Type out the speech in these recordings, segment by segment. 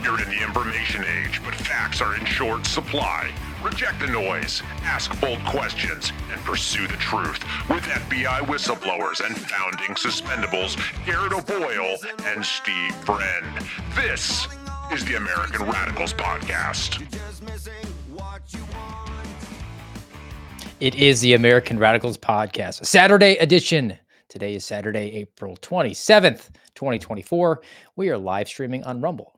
We're in the information age, but facts are in short supply. Reject the noise, ask bold questions, and pursue the truth with FBI whistleblowers and founding suspendables Garrett O'Boyle and Steve Friend. This is the American Radicals Podcast. It is the American Radicals Podcast, a Saturday edition. Today is Saturday, April 27th, 2024. We are live streaming on Rumble,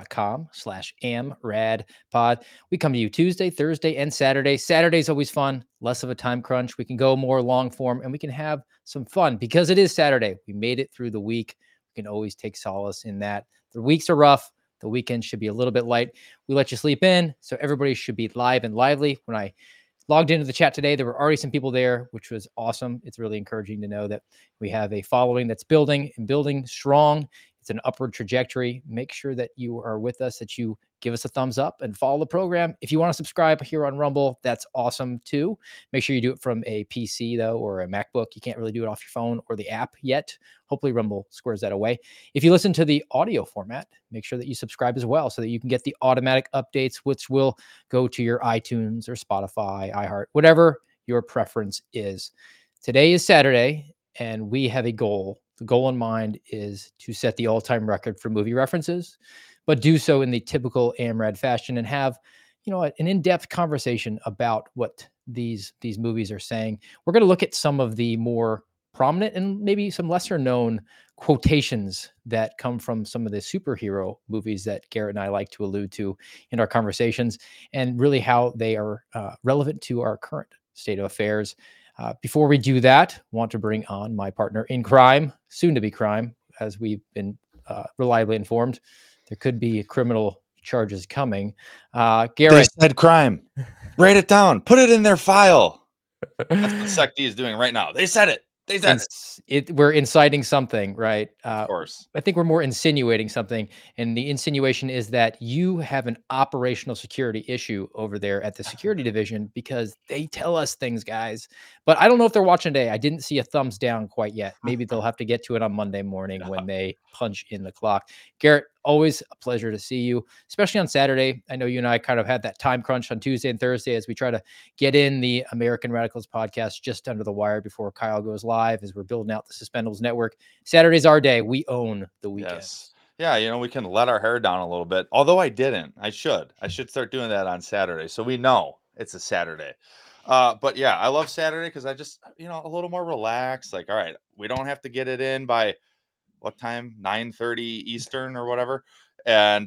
rumble.com/amradpod. We come to you Tuesday, Thursday, and Saturday. Saturday's always fun, less of a time crunch. We can go more long form and we can have some fun because it is Saturday. We made it through the week. We can always take solace in that. The weeks are rough. The weekend should be a little bit light. We let you sleep in, so everybody should be live and lively. When I logged into the chat today, there were already some people there, which was awesome. It's really encouraging to know that we have a following that's building and building strong. It's an upward trajectory. Make sure that you are with us, that you give us a thumbs up and follow the program. If you want to subscribe here on Rumble, that's awesome too. Make sure you do it from a PC though, or a MacBook. You can't really do it off your phone or the app yet. Hopefully Rumble squares that away. If you listen to the audio format, make sure that you subscribe as well so that you can get the automatic updates, which will go to your iTunes or Spotify, iHeart, whatever your preference is. Today is Saturday, and we have a goal. The goal in mind is to set the all-time record for movie references, but do so in the typical AMRAD fashion and have, an in-depth conversation about what these movies are saying. We're going to look at some of the more prominent and maybe some lesser known quotations that come from some of the superhero movies that Garrett and I like to allude to in our conversations, and really how they are relevant to our current state of affairs. Before we do that, want to bring on my partner in crime, soon to be crime, as we've been reliably informed. There could be criminal charges coming. Garrett. They said crime. Write it down. Put it in their file. That's what SecD is doing right now. They said it. They said it. We're inciting something, right? Of course. I think we're more insinuating something. And the insinuation is that you have an operational security issue over there at the security division because they tell us things, guys. But I don't know if they're watching today. I didn't see a thumbs down quite yet. Maybe they'll have to get to it on Monday morning when they punch in the clock. Garrett, always a pleasure to see you, especially on Saturday. I know you and I kind of had that time crunch on Tuesday and Thursday as we try to get in the American Radicals Podcast just under the wire before Kyle goes live, as we're building out the Suspendables Network. Saturday's our day. We own the weekend. Yes. Yeah, we can let our hair down a little bit. Although I didn't. I should start doing that on Saturday, so we know it's a Saturday. But yeah, I love Saturday because I just, a little more relaxed. Like, all right, we don't have to get it in by what time? 9:30 Eastern or whatever. And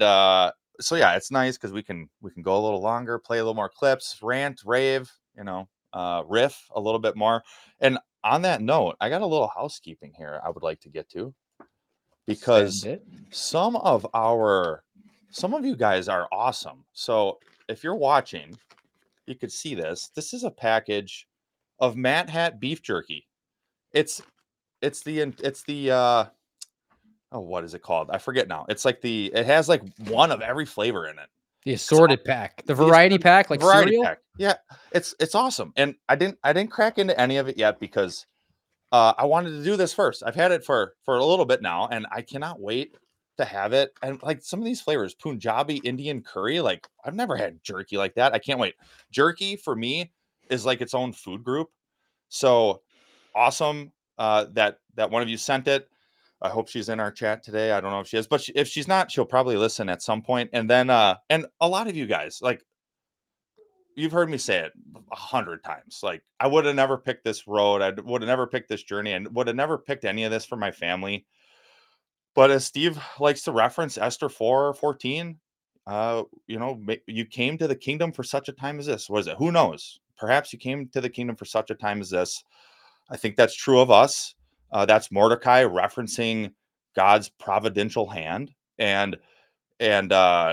so yeah, it's nice because we can go a little longer, play a little more clips, rant, rave, riff a little bit more. And on that note, I got a little housekeeping here I would like to get to, because some of you guys are awesome. So if you're watching, you could see this. This is a package of Matt Hat beef jerky. It's the what is it called? I forget now. It's like it has like one of every flavor in it. The assorted pack, the variety pack, like cereal. Pack. Yeah, it's awesome. And I didn't crack into any of it yet because I wanted to do this first. I've had it for a little bit now, and I cannot wait to have it. And like some of these flavors, Punjabi Indian curry, like I've never had jerky like that. I can't wait. Jerky for me is like its own food group. So awesome that one of you sent it. I hope she's in our chat today. I don't know if she is, but if she's not, she'll probably listen at some point. And then, and a lot of you guys, like, you've heard me say it 100 times. Like, I would have never picked this road. I would have never picked this journey, and would have never picked any of this for my family. But as Steve likes to reference Esther 4:14, you came to the kingdom for such a time as this. What is it? Who knows? Perhaps you came to the kingdom for such a time as this. I think that's true of us. That's Mordecai referencing God's providential hand. And then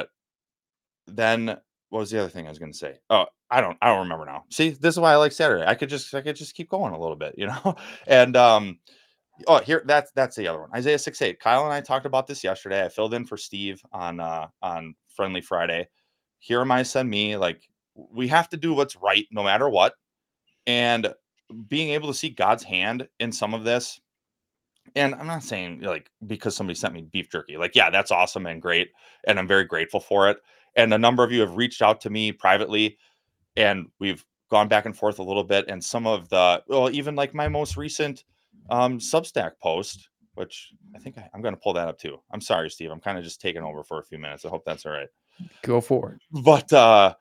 what was the other thing I was going to say? Oh, I don't remember now. See, this is why I like Saturday. I could just keep going a little bit, And here, that's the other one. Isaiah 6:8. Kyle and I talked about this yesterday. I filled in for Steve on Friendly Friday. Here am I, send me. Like, we have to do what's right no matter what. And being able to see God's hand in some of this And I'm not saying like because somebody sent me beef jerky, like, yeah, that's awesome and great. And I'm very grateful for it. And a number of you have reached out to me privately and we've gone back and forth a little bit. And some of the, well, even like my most recent Substack post, which I'm going to pull that up too. I'm sorry, Steve. I'm kind of just taking over for a few minutes. I hope that's all right. Go for it. But,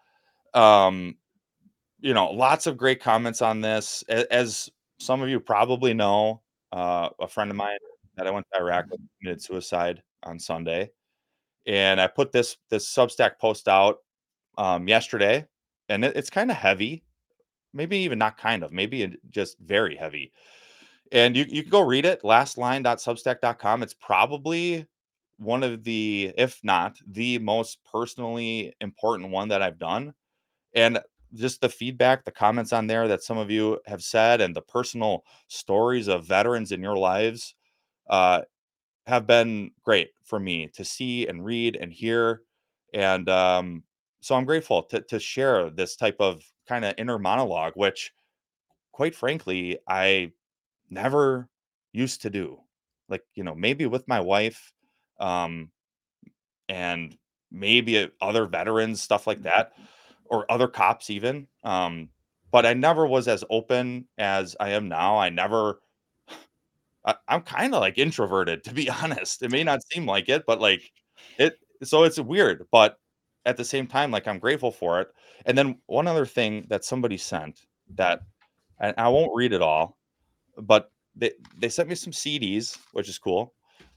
lots of great comments on this. As some of you probably know, a friend of mine that I went to Iraq with committed suicide on Sunday, and I put this Substack post out yesterday, and it's kind of heavy, maybe even not kind of, maybe just very heavy. And you can go read it, lastline.substack.com. It's probably one of the, if not the most personally important one that I've done. And just the feedback, the comments on there that some of you have said, and the personal stories of veterans in your lives have been great for me to see and read and hear. And so I'm grateful to share this type of kind of inner monologue, which, quite frankly, I never used to do. Like, maybe with my wife, um, and maybe other veterans, stuff like that, or other cops even. But I never was as open as I am now. I'm kind of like introverted, to be honest. It may not seem like it, but like so it's weird. But at the same time, like I'm grateful for it. And then one other thing that somebody sent that, and I won't read it all, but they sent me some CDs, which is cool.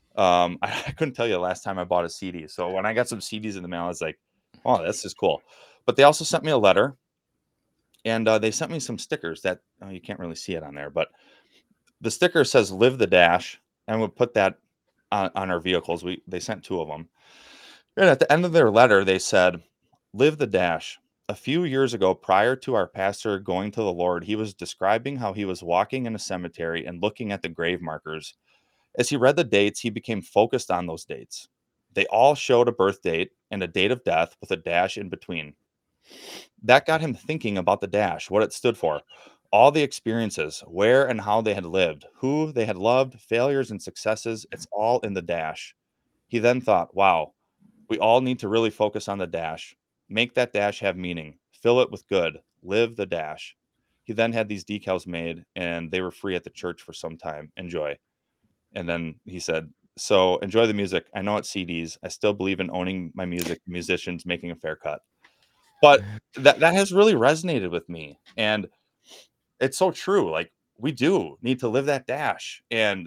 I couldn't tell you the last time I bought a CD. So when I got some CDs in the mail, I was like, oh, this is cool. But they also sent me a letter, and they sent me some stickers that you can't really see it on there, but the sticker says "Live the Dash," and we'll put that on our vehicles. They sent 2 of them, and at the end of their letter, they said, "Live the Dash." A few years ago, prior to our pastor going to the Lord, he was describing how he was walking in a cemetery and looking at the grave markers. As he read the dates, he became focused on those dates. They all showed a birth date and a date of death with a dash in between. That got him thinking about the dash, what it stood for, all the experiences, where and how they had lived, who they had loved, failures and successes. It's all in the dash. He then thought, wow, we all need to really focus on the dash. Make that dash have meaning. Fill it with good. Live the dash. He then had these decals made and they were free at the church for some time. Enjoy. And then he said, so enjoy the music. I know it's CDs. I still believe in owning my music, musicians making a fair cut. But that has really resonated with me. And it's so true. Like we do need to live that dash. And,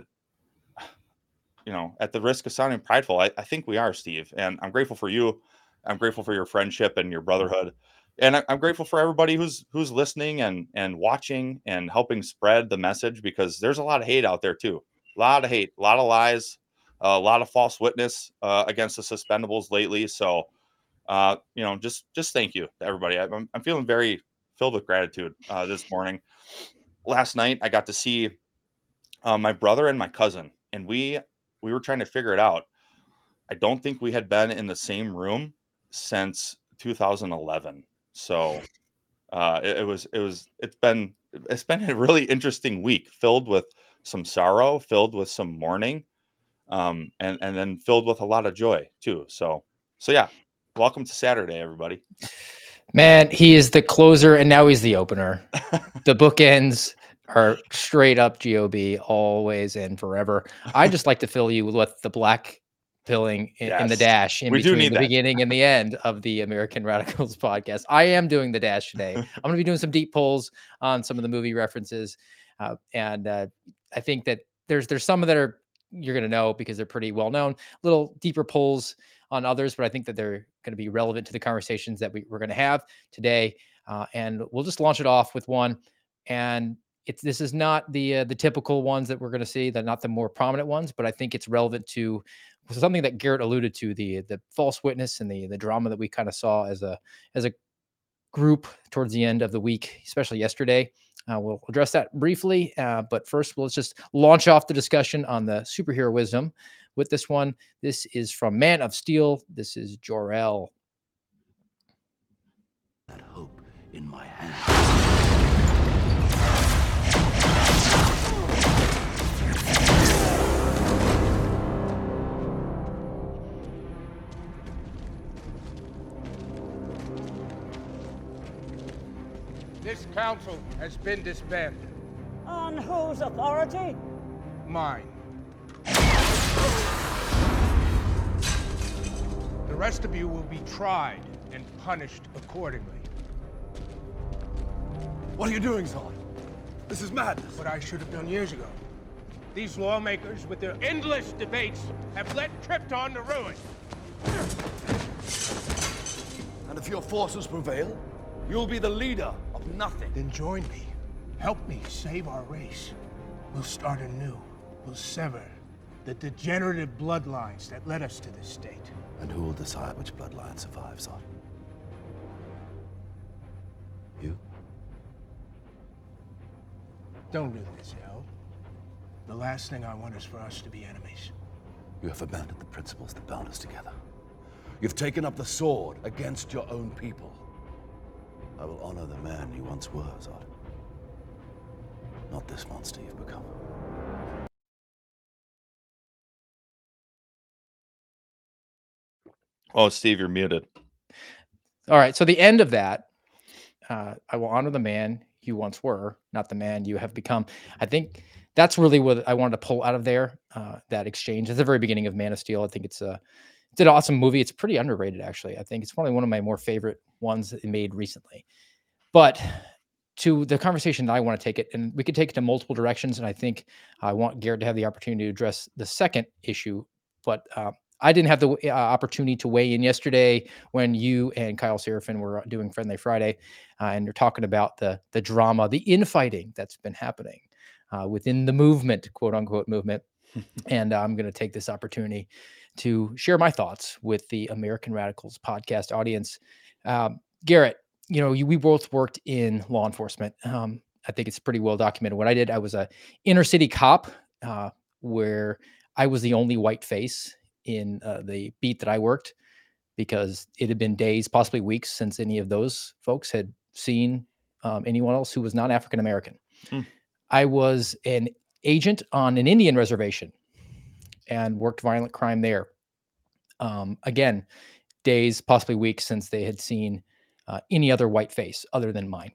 at the risk of sounding prideful, I think we are, Steve. And I'm grateful for you. I'm grateful for your friendship and your brotherhood. And I'm grateful for everybody who's listening and watching and helping spread the message, because there's a lot of hate out there too. A lot of hate, a lot of lies, a lot of false witness against the Suspendables lately. So, just thank you to everybody. I'm feeling very filled with gratitude this morning. Last night, I got to see my brother and my cousin, and we were trying to figure it out. I don't think we had been in the same room since 2011. So it's been a really interesting week, filled with some sorrow, filled with some mourning, and then filled with a lot of joy too. So yeah, welcome to Saturday, everybody. Man, he is the closer and now he's the opener. The bookends are straight up GOB, always and forever. I just like to fill you with the black pilling in the dash in between the beginning and the end of the American Radicals podcast. I am doing the dash today. I'm going to be doing some deep pulls on some of the movie references. And I think that there's some that are you're going to know because they're pretty well known, little deeper pulls on others, but I think that they're going to be relevant to the conversations that we're going to have today. And we'll just launch it off with one. And this is not the typical ones that we're going to see. They're not the more prominent ones, but I think it's relevant to something that Garrett alluded to, the false witness and the drama that we kind of saw as a group towards the end of the week, especially yesterday. We'll address that briefly, but first, let's just launch off the discussion on the superhero wisdom with this one. This is from Man of Steel. This is Jor-El. That hope in my hand. council has been disbanded. On whose authority? Mine. The rest of you will be tried and punished accordingly. What are you doing, Zod? This is madness. What I should have done years ago. These lawmakers, with their endless debates, have led Krypton to ruin. And if your forces prevail, you'll be the leader of nothing. Then join me. Help me save our race. We'll start anew. We'll sever the degenerative bloodlines that led us to this state. And who will decide which bloodline survives, Zod? You? Don't do this, El. The last thing I want is for us to be enemies. You have abandoned the principles that bound us together. You've taken up the sword against your own people. I will honor the man you once were, Zod. Not this monster you've become. Oh, Steve, you're muted. All right. So the end of that, I will honor the man you once were, not the man you have become. I think that's really what I wanted to pull out of there. That exchange at the very beginning of Man of Steel. I think it's an awesome movie. It's pretty underrated, actually. I think it's probably one of my more favorite ones that they made recently. But to the conversation that I want to take it, and we could take it to multiple directions. And I think I want Garrett to have the opportunity to address the second issue. But I didn't have the opportunity to weigh in yesterday when you and Kyle Seraphin were doing Friendly Friday, and you're talking about the drama, the infighting that's been happening within the movement, quote unquote movement. And I'm going to take this opportunity to share my thoughts with the American Radicals podcast audience. Garrett, we both worked in law enforcement. I think it's pretty well documented. What I did, I was a inner city cop where I was the only white face in the beat that I worked, because it had been days, possibly weeks, since any of those folks had seen anyone else who was not African American. I was an agent on an Indian reservation and worked violent crime there. Again, days, possibly weeks, since they had seen any other white face other than mine.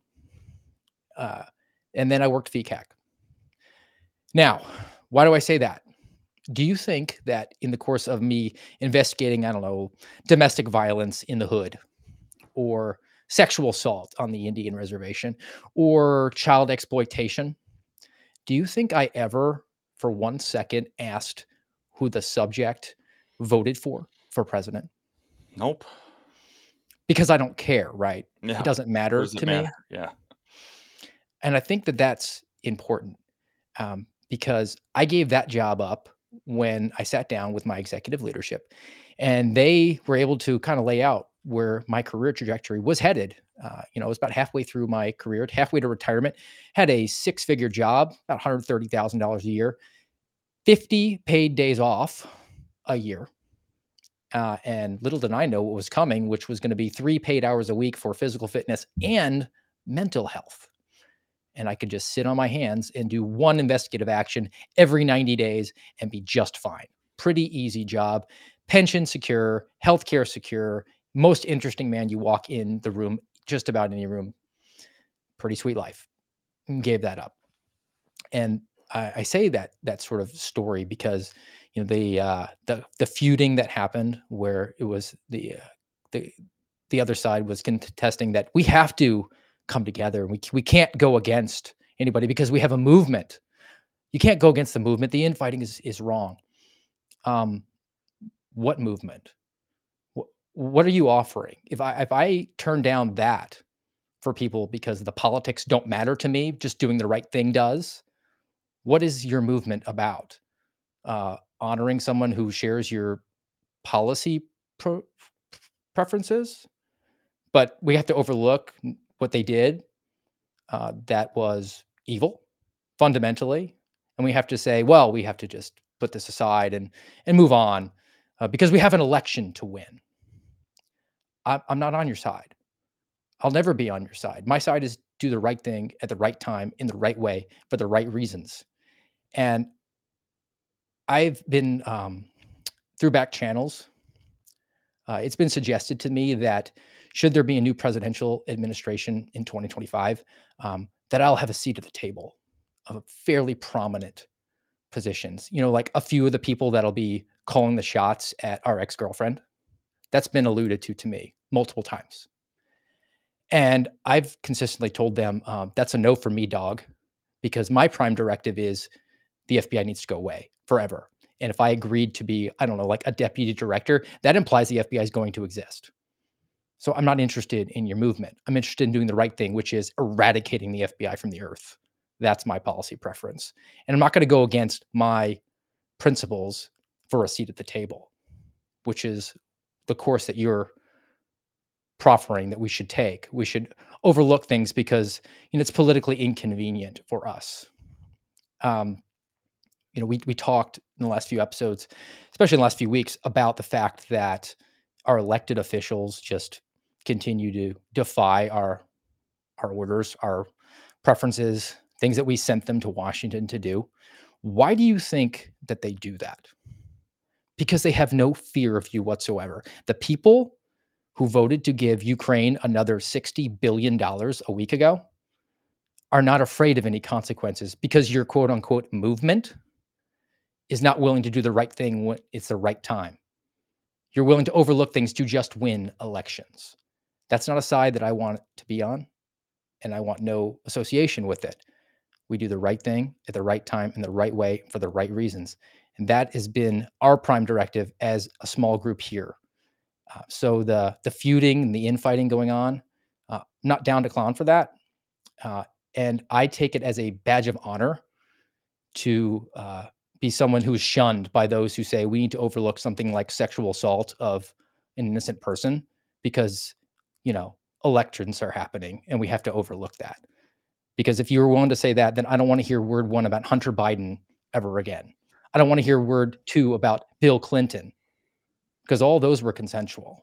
And then I worked VCAC. Now, why do I say that? Do you think that in the course of me investigating, I don't know, domestic violence in the hood, or sexual assault on the Indian reservation, or child exploitation, do you think I ever, for 1 second, asked who the subject voted for president? Nope. Because I don't care, right? Yeah. It doesn't matter Does it to me. matter? Yeah. And I think that that's important, because I gave that job up when I sat down with my executive leadership, and they were able to kind of lay out where my career trajectory was headed. I was about halfway through my career, halfway to retirement, had a 6-figure job, about $130,000 a year, 50 paid days off a year. And little did I know what was coming, which was going to be 3 paid hours a week for physical fitness and mental health. And I could just sit on my hands and do one investigative action every 90 days and be just fine. Pretty easy job. Pension secure, healthcare secure, most interesting man you walk in the room, just about any room. Pretty sweet life. And gave that up. And I say that sort of story because the feuding that happened, where it was the other side was contesting that we have to come together. We can't go against anybody because we have a movement. You can't go against the movement. The infighting is wrong. What movement? What are you offering? If I turn down that for people because the politics don't matter to me, just doing the right thing does, what is your movement about? Honoring someone who shares your policy preferences, but we have to overlook what they did that was evil fundamentally. And we have to say, well, we have to just put this aside and move on because we have an election to win. I'm not on your side. I'll never be on your side. My side is do the right thing at the right time in the right way for the right reasons. And I've been through back channels. It's been suggested to me that should there be a new presidential administration in 2025, that I'll have a seat at the table of fairly prominent positions. Like a few of the people that'll be calling the shots at our ex-girlfriend. That's been alluded to me multiple times. And I've consistently told them, that's a no for me, dog, because my prime directive is the FBI needs to go away forever. And if I agreed to be, I don't know, like a deputy director, that implies the FBI is going to exist. So I'm not interested in your movement. I'm interested in doing the right thing, which is eradicating the FBI from the earth. That's my policy preference. And I'm not going to go against my principles for a seat at the table, which is the course that you're proffering that we should take. We should overlook things because it's politically inconvenient for us. We talked in the last few episodes, especially in the last few weeks, about the fact that our elected officials just continue to defy our orders, our preferences, things that we sent them to Washington to do. Why do you think that they do that? Because they have no fear of you whatsoever. The people who voted to give Ukraine another $60 billion a week ago are not afraid of any consequences because your quote unquote movement is not willing to do the right thing when it's the right time. You're willing to overlook things to just win elections. That's not a side that I want to be on, and I want no association with it. We do the right thing at the right time in the right way for the right reasons. And that has been our prime directive as a small group here. So the feuding and the infighting going on, not down to clown for that. And I take it as a badge of honor to be someone who is shunned by those who say we need to overlook something like sexual assault of an innocent person because, elections are happening and we have to overlook that. Because if you were willing to say that, then I don't want to hear word one about Hunter Biden ever again. I don't want to hear word two about Bill Clinton because all those were consensual.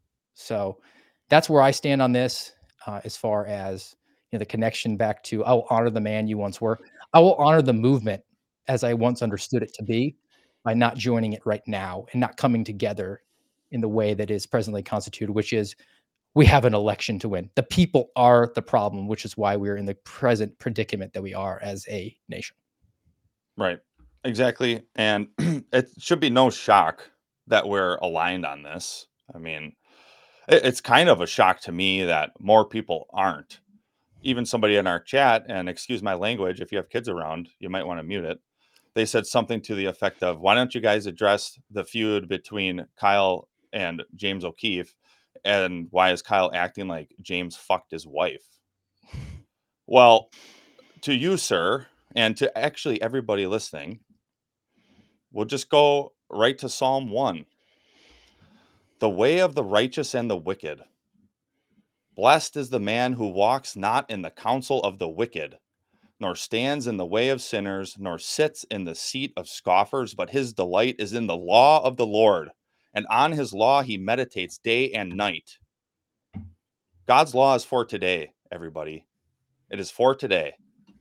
So that's where I stand on this as far as the connection back to I will honor the man you once were. I will honor the movement as I once understood it to be by not joining it right now and not coming together in the way that is presently constituted, which is we have an election to win. The people are the problem, which is why we're in the present predicament that we are as a nation. Right. Exactly. And it should be no shock that we're aligned on this. I mean, it's kind of a shock to me that more people aren't. Even somebody in our chat, and excuse my language, if you have kids around, you might want to mute it. They said something to the effect of, why don't you guys address the feud between Kyle and James O'Keefe? And why is Kyle acting like James fucked his wife? Well, to you, sir, and to actually everybody listening, we'll just go right to Psalm 1. The way of the righteous and the wicked. Blessed is the man who walks not in the counsel of the wicked, nor stands in the way of sinners, nor sits in the seat of scoffers, but his delight is in the law of the Lord, and on his law he meditates day and night. God's law is for today, everybody. It is for today.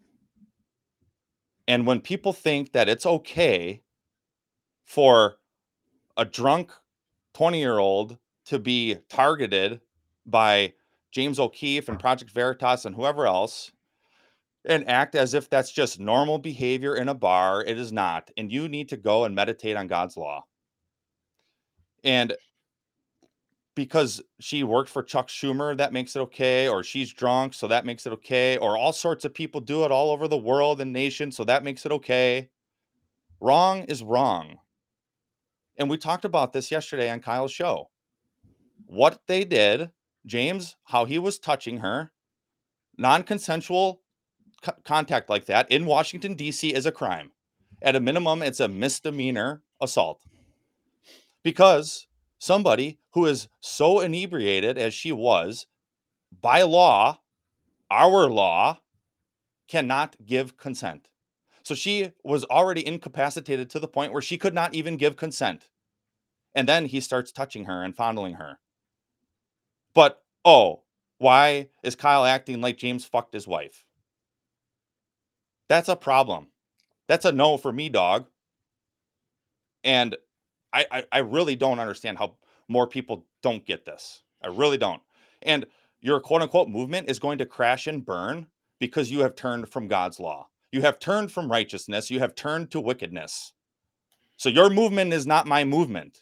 And when people think that it's okay for a drunk 20-year-old to be targeted by James O'Keefe and Project Veritas and whoever else and act as if that's just normal behavior in a bar, it is not. And you need to go and meditate on God's law. And because she worked for Chuck Schumer, that makes it okay, or she's drunk, so that makes it okay, or all sorts of people do it all over the world and nation, so that makes it okay. Wrong is wrong. And we talked about this yesterday on Kyle's show. What they did, James, how he was touching her, non-consensual contact like that in Washington, D.C. is a crime. At a minimum, it's a misdemeanor assault. Because somebody who is so inebriated as she was, by law, our law, cannot give consent. So she was already incapacitated to the point where she could not even give consent. And then he starts touching her and fondling her. But, why is Kyle acting like James fucked his wife? That's a problem. That's a no for me, dog. And I really don't understand how more people don't get this. I really don't. And your quote unquote movement is going to crash and burn because you have turned from God's law. You have turned from righteousness. You have turned to wickedness. So your movement is not my movement.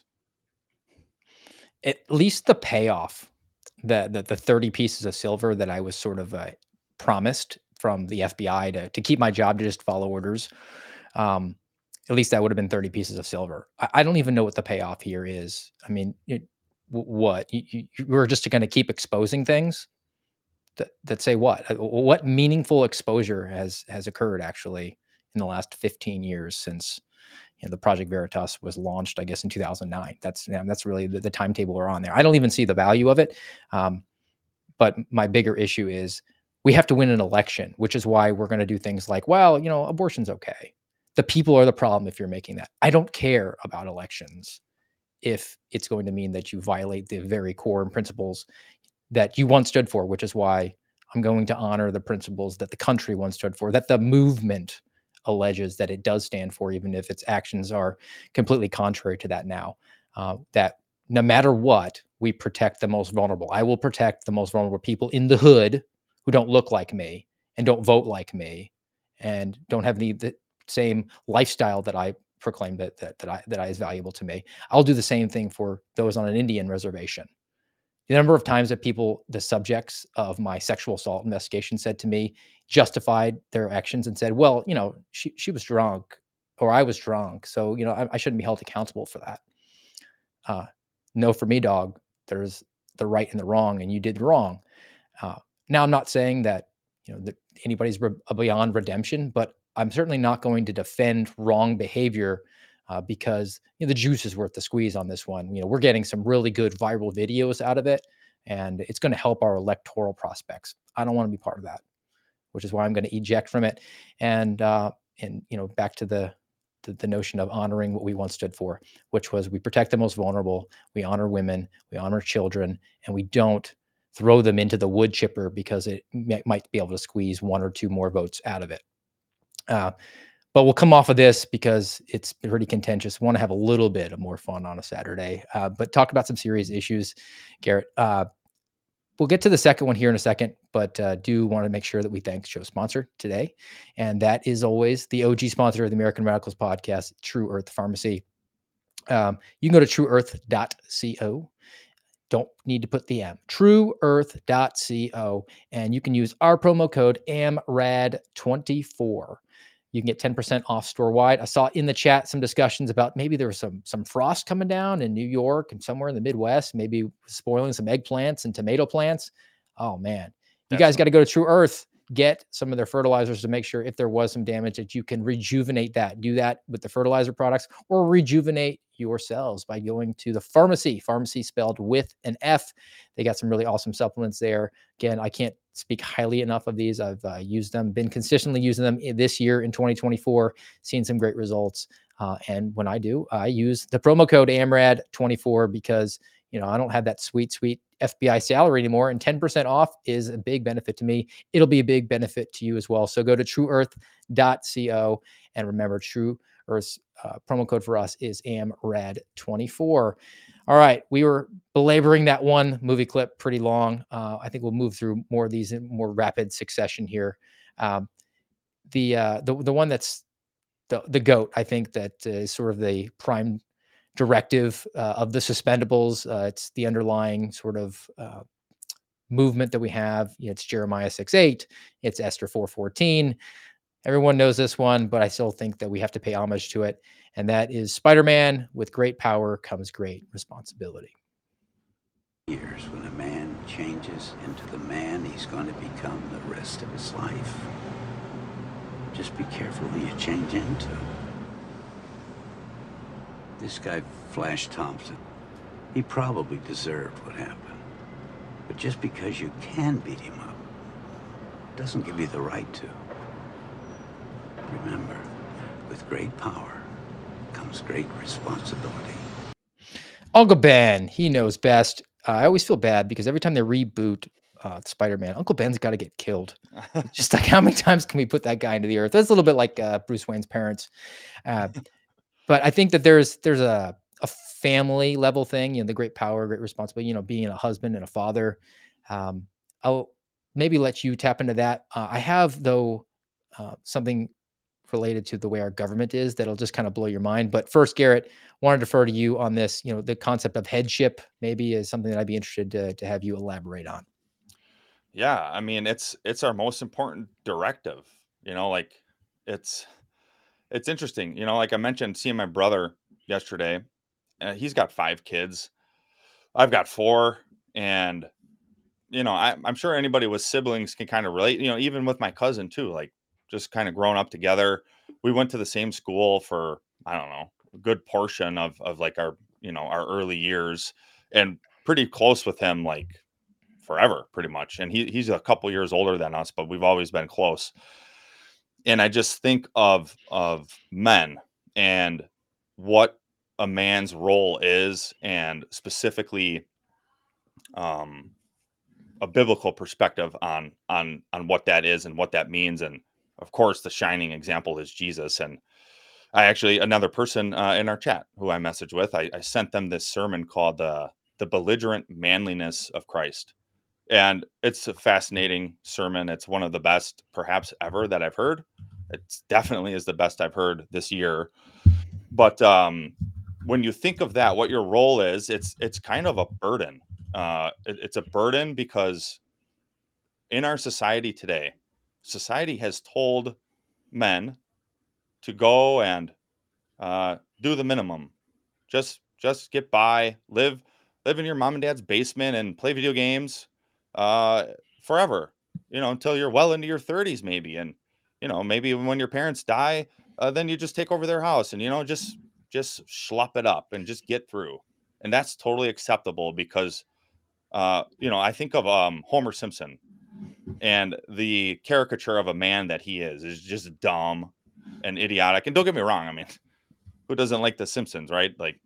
At least the payoff, the 30 pieces of silver that I was sort of promised from the FBI to keep my job, to just follow orders. At least that would have been 30 pieces of silver. I don't even know what the payoff here is. I mean, what you were just going to keep exposing things that say what? What meaningful exposure has occurred actually in the last 15 years since the Project Veritas was launched, I guess, in 2009. That's really the timetable we're on there. I don't even see the value of it. But my bigger issue is we have to win an election, which is why we're going to do things like, well, abortion's okay. The people are the problem if you're making that. I don't care about elections if it's going to mean that you violate the very core principles that you once stood for, which is why I'm going to honor the principles that the country once stood for, that the movement alleges that it does stand for, even if its actions are completely contrary to that now. That no matter what, we protect the most vulnerable. I will protect the most vulnerable people in the hood who don't look like me and don't vote like me and don't have the same lifestyle that I proclaim that is valuable to me. I'll do the same thing for those on an Indian reservation. The number of times that the subjects of my sexual assault investigation said to me, justified their actions and said, well, she was drunk or I was drunk. So, I shouldn't be held accountable for that. No, for me, dog, there's the right and the wrong, and you did wrong. Now, I'm not saying that, that anybody's beyond redemption, but I'm certainly not going to defend wrong behavior because the juice is worth the squeeze on this one. We're getting some really good viral videos out of it, and it's going to help our electoral prospects. I don't want to be part of that, which is why I'm going to eject from it. And back to the notion of honoring what we once stood for, which was we protect the most vulnerable, we honor women, we honor children, and we don't throw them into the wood chipper because it might be able to squeeze one or two more votes out of it. But we'll come off of this because it's pretty contentious. Want to have a little bit of more fun on a Saturday, but talk about some serious issues, Garrett. We'll get to the second one here in a second, but do want to make sure that we thank the show sponsor today. And that is always the OG sponsor of the American Radicals podcast, True Earth Pharmacy. You can go to trueearth.co. Don't need to put the M. trueearth.co. And you can use our promo code AMRAD24. You can get 10% off store-wide. I saw in the chat some discussions about maybe there was some frost coming down in New York and somewhere in the Midwest, maybe spoiling some eggplants and tomato plants. Oh, man. You guys got to go to True Earth, get some of their fertilizers to make sure if there was some damage that you can rejuvenate that. Do that with the fertilizer products or rejuvenate yourselves by going to the pharmacy spelled with an F. They got some really awesome supplements there. Again, I can't speak highly enough of these. I've used them, been consistently using them this year in 2024, seen some great results. And when I do, I use the promo code AMRAD24 because, I don't have that sweet FBI salary anymore. And 10% off is a big benefit to me. It'll be a big benefit to you as well. So go to trueearth.co and remember True Earth's promo code for us is AMRAD24. All right. We were belaboring that one movie clip pretty long. I think we'll move through more of these in more rapid succession here. The one that's the GOAT, I think that is sort of the prime directive of the suspendables. It's the underlying sort of movement that we have. It's Jeremiah 6:8. It's Esther 4:14. Everyone knows this one, but I still think that we have to pay homage to it. And that is Spider-Man, with great power comes great responsibility. Years when a man changes into the man he's going to become the rest of his life. Just be careful who you change into. This guy, Flash Thompson, he probably deserved what happened. But just because you can beat him up doesn't give you the right to. Remember, with great power comes great responsibility. Uncle Ben, he knows best. I always feel bad because every time they reboot Spider-Man, Uncle Ben's got to get killed. Just like, how many times can we put that guy into the earth? That's a little bit like Bruce Wayne's parents. But I think that there's a family level thing, the great power, great responsibility, being a husband and a father. I'll maybe let you tap into that. I have, though, something related to the way our government is that'll just kind of blow your mind. But first, Garrett, want to defer to you on this. The concept of headship maybe is something that I'd be interested to have you elaborate on. Yeah, I mean, it's our most important directive. Like it's it's interesting. Like I mentioned, seeing my brother yesterday. He's got 5 kids. I've got 4, and I'm sure anybody with siblings can kind of relate. Even with my cousin too. Like just kind of growing up together. We went to the same school for I don't know a good portion of like our early years, and pretty close with him like forever, pretty much. And he's a couple years older than us, but we've always been close. And I just think of men and what a man's role is, and specifically um a biblical perspective on what that is and what that means. And of course the shining example is Jesus. And I actually, another person in our chat who I messaged with, I sent them this sermon called the belligerent manliness of Christ. And it's a fascinating sermon. It's one of the best perhaps ever that I've heard. It's definitely is the best I've heard this year. But when you think of that, what your role is, it's kind of a burden. It's a burden because in our society today, society has told men to go and do the minimum, just get by, live in your mom and dad's basement and play video games uh, forever, until you're well into your 30s maybe. And maybe when your parents die, then you just take over their house and just schlep it up and just get through. And that's totally acceptable because I think of Homer Simpson, and the caricature of a man that he is just dumb and idiotic. And don't get me wrong, I mean, who doesn't like the Simpsons, right? Like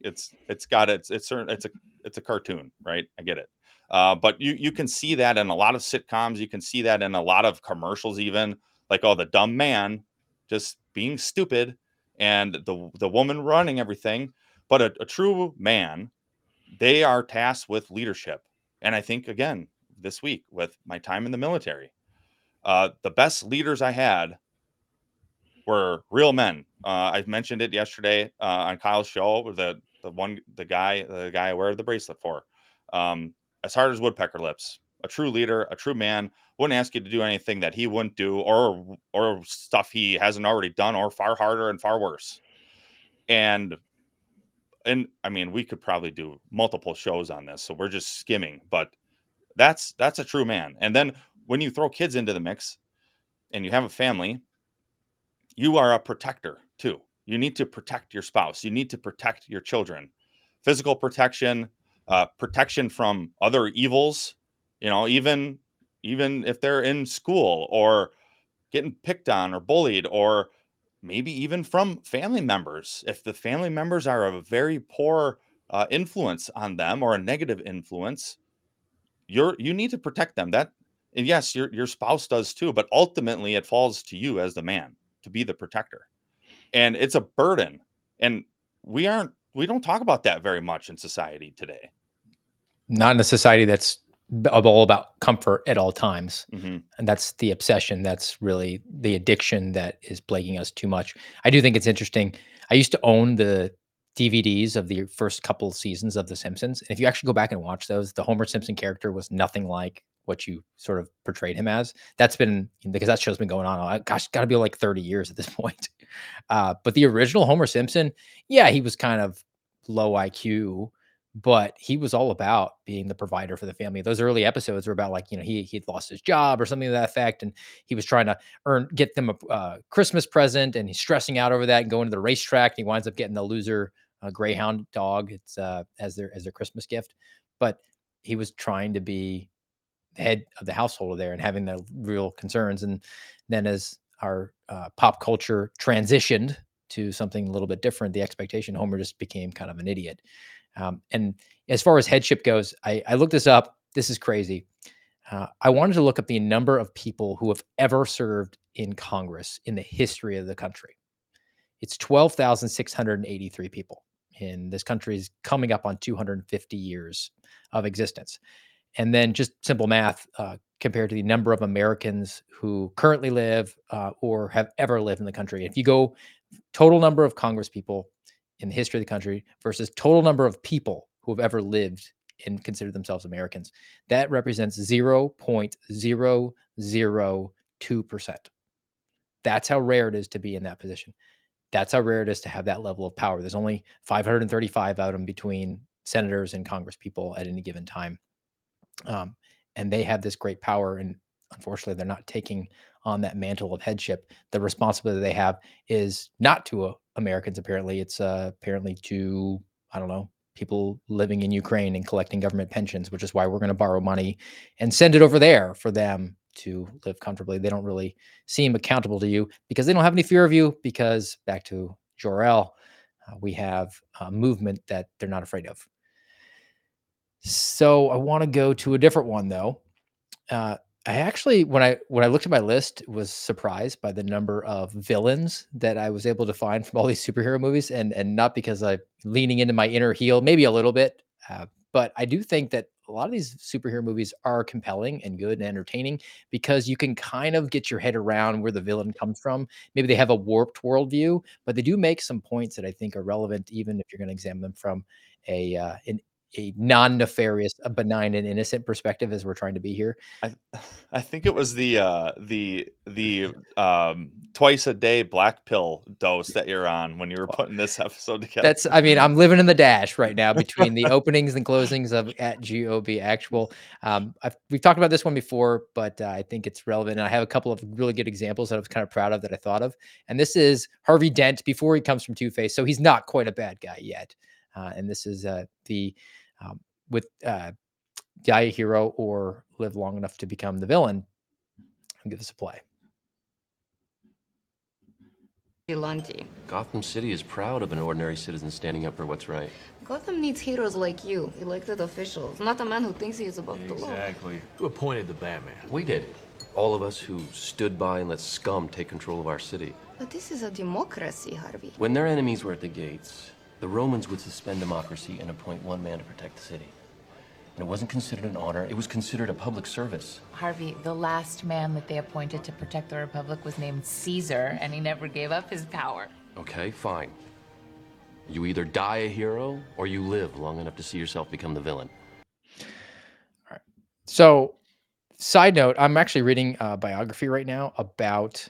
it's a cartoon, right? I get it. But you can see that in a lot of sitcoms. You can see that in a lot of commercials, even like, oh, the dumb man just being stupid, and the woman running everything. But a true man, they are tasked with leadership. And I think again this week with my time in the military, the best leaders I had were real men. I mentioned it yesterday on Kyle's show. The guy I wear the bracelet for, as hard as woodpecker lips. A true leader, a true man, wouldn't ask you to do anything that he wouldn't do, or stuff he hasn't already done, or far harder and far worse. And I mean, we could probably do multiple shows on this, so we're just skimming. But that's a true man. And then when you throw kids into the mix and you have a family, you are a protector too. You need to protect your spouse. You need to protect your children. Physical protection, protection from other evils. Even if they're in school or getting picked on or bullied, or maybe even from family members. If the family members are a very poor influence on them, or a negative influence, you need to protect them. And yes, your spouse does too, but ultimately it falls to you as the man to be the protector. And it's a burden. And we don't talk about that very much in society today. Not in a society that's all about comfort at all times. Mm-hmm. And that's the obsession. That's really the addiction that is plaguing us too much. I do think it's interesting. I used to own the DVDs of the first couple seasons of The Simpsons. And if you actually go back and watch those, the Homer Simpson character was nothing like what you sort of portrayed him as. That's been because that show's been going on. Gosh, got to be like 30 years at this point. But the original Homer Simpson, yeah, he was kind of low IQ, but he was all about being the provider for the family. Those early episodes were about, like, he'd lost his job or something to that effect, and he was trying to get them a Christmas present, and he's stressing out over that and going to the racetrack. And he winds up getting the loser greyhound dog. It's as their Christmas gift, but he was trying to be the head of the household there and having the real concerns. And then as our pop culture transitioned to something a little bit different, the expectation, Homer just became kind of an idiot. And as far as headship goes, I looked this up. This is crazy. I wanted to look up the number of people who have ever served in Congress in the history of the country. It's 12,683 people. And this country is coming up on 250 years of existence. And then just simple math compared to the number of Americans who currently live or have ever lived in the country. If you go total number of Congress people in the history of the country versus total number of people who have ever lived and consider themselves Americans, that represents 0.002%. That's how rare it is to be in that position. That's how rare it is to have that level of power. There's only 535 out of them between senators and Congress people at any given time. And they have this great power. And unfortunately, they're not taking on that mantle of headship. The responsibility they have is not to Americans, apparently. It's apparently to, I don't know, people living in Ukraine and collecting government pensions, which is why we're going to borrow money and send it over there for them to live comfortably. They don't really seem accountable to you because they don't have any fear of you, because back to Jor-El, we have a movement that they're not afraid of. So I want to go to a different one, though. I actually, when I looked at my list, was surprised by the number of villains that I was able to find from all these superhero movies, and not because I'm leaning into my inner heel, maybe a little bit, but I do think that a lot of these superhero movies are compelling and good and entertaining because you can kind of get your head around where the villain comes from. Maybe they have a warped worldview, but they do make some points that I think are relevant, even if you're going to examine them from a non-nefarious, a benign and innocent perspective, as we're trying to be here. I think it was the twice a day black pill dose that you're on when you were putting this episode together. I mean, I'm living in the dash right now between the openings and closings of at GOB Actual. We've talked about this one before, but I think it's relevant. And I have a couple of really good examples that I was kind of proud of that I thought of. And this is Harvey Dent before he comes from Two-Face. So he's not quite a bad guy yet. And this is with die a hero or live long enough to become the villain. I'll give this a play. Gotham City is proud of an ordinary citizen standing up for what's right. Gotham needs heroes like you, elected officials, not a man who thinks he is above the law. Exactly. Who appointed the Batman? We did. All of us who stood by and let scum take control of our city. But this is a democracy, Harvey. When their enemies were at the gates, the Romans would suspend democracy and appoint one man to protect the city. And it wasn't considered an honor, it was considered a public service. Harvey, the last man that they appointed to protect the Republic was named Caesar, and he never gave up his power. Okay, fine. You either die a hero, or you live long enough to see yourself become the villain. All right. So, side note, I'm actually reading a biography right now about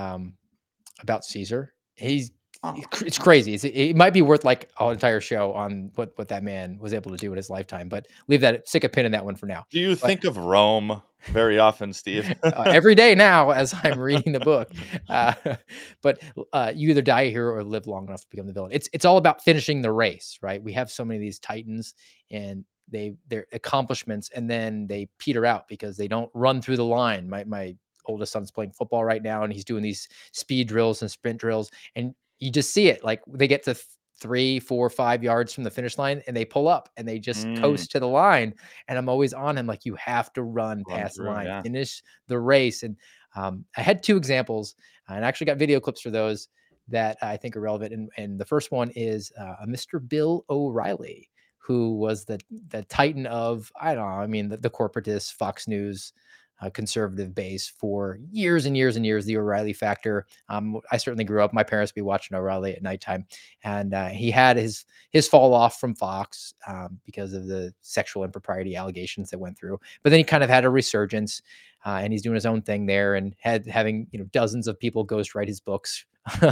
Caesar. It's crazy. It might be worth like an entire show on what that man was able to do in his lifetime, but stick a pin in that one for now. Do you think of Rome very often, Steve? Every day now as I'm reading the book. But you either die a hero or live long enough to become the villain. It's all about finishing the race, right? We have so many of these titans and their accomplishments, and then they peter out because they don't run through the line. My oldest son's playing football right now, and he's doing these speed drills and sprint drills, and you just see it. Like they get to 3, 4, 5 yards from the finish line and they pull up and they just coast to the line. And I'm always on him. Like, you have to run past the line, finish the race. And I had 2 examples and I actually got video clips for those that I think are relevant. And the first one is a Mr. Bill O'Reilly, who was the titan of, I don't know, I mean, the corporatist Fox News conservative base for years and years and years, the O'Reilly Factor. I certainly grew up, my parents would be watching O'Reilly at nighttime, and he had his fall off from Fox because of the sexual impropriety allegations that went through. But then he kind of had a resurgence, and he's doing his own thing there, and having dozens of people ghostwrite his books,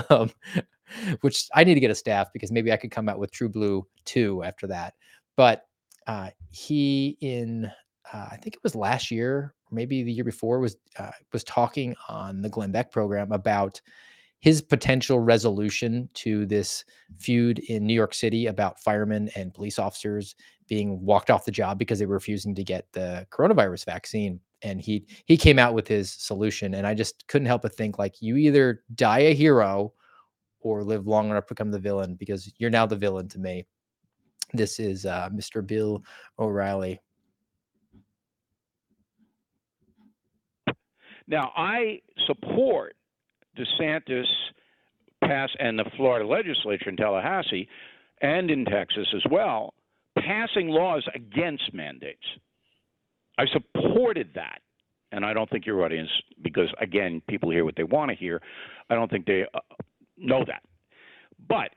which I need to get a staff because maybe I could come out with True Blue 2 after that. But he I think it was last year, or maybe the year before, was talking on the Glenn Beck program about his potential resolution to this feud in New York City about firemen and police officers being walked off the job because they were refusing to get the coronavirus vaccine. And he came out with his solution, and I just couldn't help but think, like, you either die a hero or live long enough to become the villain, because you're now the villain to me. This is Mr. Bill O'Reilly. Now, I support DeSantis and the Florida legislature in Tallahassee and in Texas as well, passing laws against mandates. I supported that. And I don't think your audience, because again, people hear what they want to hear, I don't think they know that. But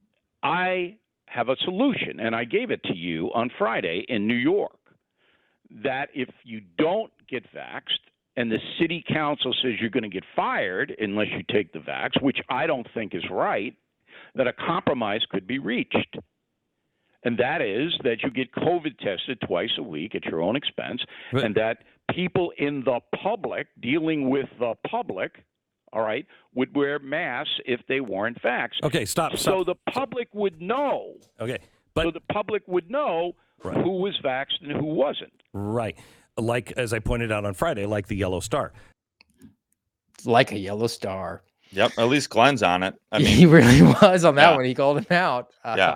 I have a solution, and I gave it to you on Friday in New York, that if you don't get vaxxed and the city council says you're going to get fired unless you take the vax, which I don't think is right, that a compromise could be reached. And that is that you get COVID tested twice a week at your own expense, and that people in the public, dealing with the public, all right, would wear masks if they weren't vaxxed. Okay, stop. So the public would know. Okay, so the public would know who was vaxxed and who wasn't. Right. Like, as I pointed out on Friday, like the yellow star. Like a yellow star. Yep, at least Glenn's on it. I mean, he really was on that one. He called him out.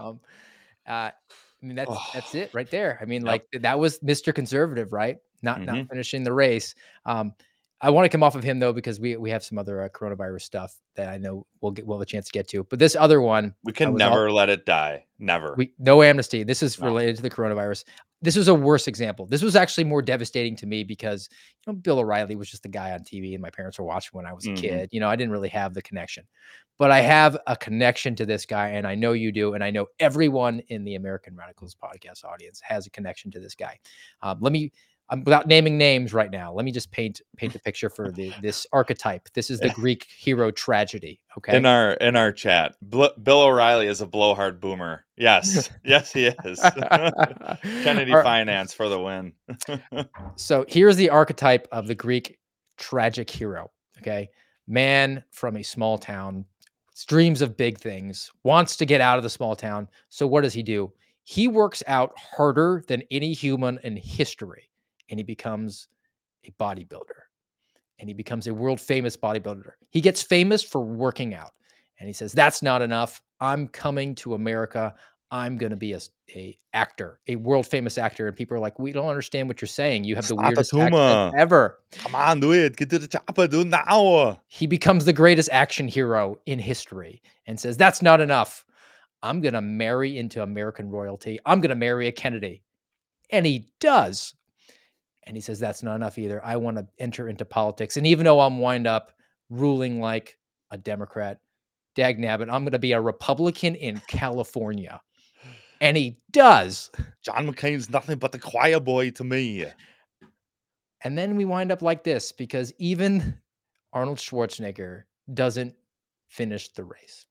I mean, that's it right there. I mean, like that was Mr. Conservative, right? Not finishing the race. I want to come off of him though, because we have some other coronavirus stuff that I know we'll have a chance to get to. But this other one, we can never let it die. Never. No amnesty. This is related to the coronavirus. This was a worse example. This was actually more devastating to me because Bill O'Reilly was just a guy on TV and my parents were watching when I was a kid. I didn't really have the connection, but I have a connection to this guy, and I know you do, and I know everyone in the American Radicals podcast audience has a connection to this guy. Without naming names right now, let me just paint a picture for this archetype. This is the Greek hero tragedy. Okay. In our chat, Bill O'Reilly is a blowhard boomer. Yes, yes, he is. Kennedy Finance for the win. So here's the archetype of the Greek tragic hero. Okay, man from a small town, dreams of big things, wants to get out of the small town. So what does he do? He works out harder than any human in history. And he becomes a bodybuilder, and he becomes a world famous bodybuilder. He gets famous for working out, and he says, that's not enough. I'm coming to America. I'm going to be a actor, a world famous actor. And people are like, we don't understand what you're saying. You have the weirdest accent ever. Come on, do it. Get to the chopper, do it now. He becomes the greatest action hero in history and says, that's not enough. I'm going to marry into American royalty. I'm going to marry a Kennedy. And he does. And he says, that's not enough either. I want to enter into politics. And even though I'm wind up ruling like a Democrat, dagnabbit, I'm going to be a Republican in California. And he does. John McCain's nothing but the choir boy to me. And then we wind up like this, because even Arnold Schwarzenegger doesn't finish the race.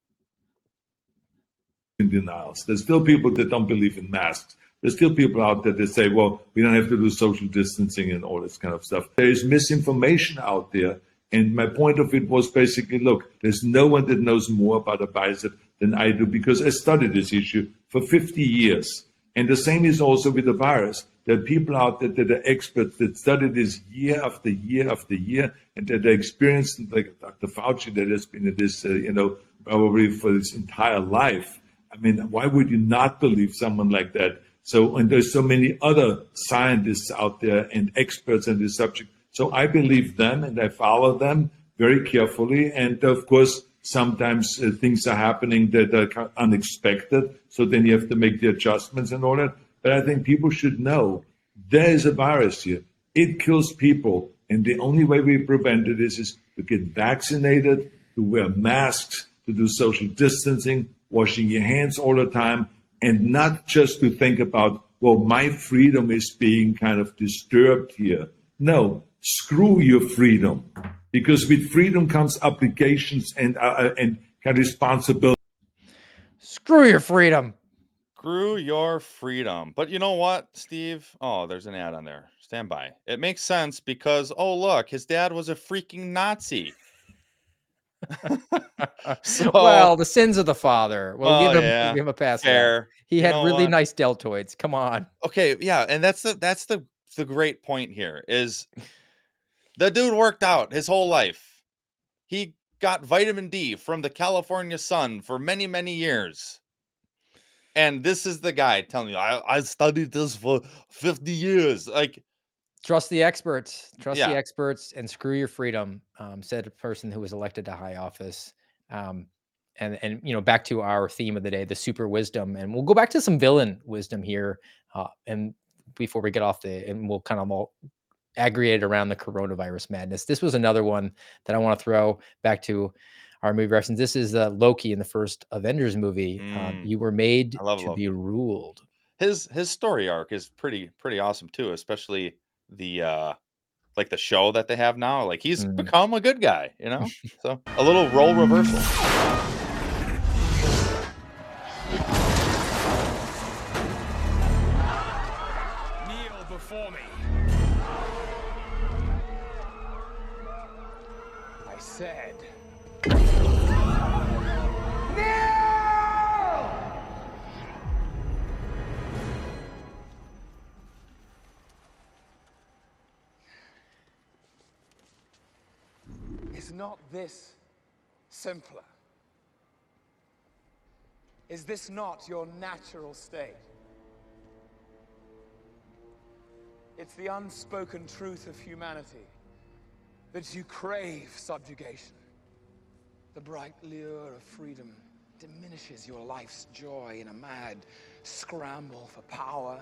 In denials. There's still people that don't believe in masks. There's still people out there that say, well, we don't have to do social distancing and all this kind of stuff. There is misinformation out there. And my point of it was basically, look, there's no one that knows more about a virus than I do, because I studied this issue for 50 years. And the same is also with the virus. There are people out there that are experts that study this year after year after year, and that are experienced, like Dr. Fauci, that has been in this, probably for his entire life. I mean, why would you not believe someone like that? So, and there's so many other scientists out there and experts on this subject. So I believe them and I follow them very carefully. And of course, sometimes things are happening that are unexpected. So then you have to make the adjustments and all that. But I think people should know there is a virus here. It kills people. And the only way we prevent it is to get vaccinated, to wear masks, to do social distancing, washing your hands all the time. And not just to think about, well, my freedom is being kind of disturbed here. No, screw your freedom, because with freedom comes obligations and kind of responsibility. Screw your freedom. Screw your freedom. But you know what, Steve? Oh, there's an ad on there. Stand by. It makes sense because, oh, look, his dad was a freaking Nazi. Well, the sins of the father. Well, give him a pass. Fair. He had really nice deltoids. Come on. Okay, yeah, and that's the great point here is the dude worked out his whole life. He got vitamin D from the California sun for many, many years. And this is the guy telling you, I studied this for 50 years. Like, trust the experts. Trust the experts and screw your freedom, said a person who was elected to high office. And back to our theme of the day, the super wisdom. And we'll go back to some villain wisdom here. And before we get off and we'll kind of all aggregate around the coronavirus madness. This was another one that I want to throw back to our movie reference. This is Loki in the first Avengers movie. You were made I love to Loki. be ruled. His story arc is pretty awesome too, especially the like the show that they have now. Like he's become a good guy, you know? So a little role reversal. Kneel before me. I said. Is not this simpler? Is this not your natural state? It's the unspoken truth of humanity that you crave subjugation. The bright lure of freedom diminishes your life's joy in a mad scramble for power,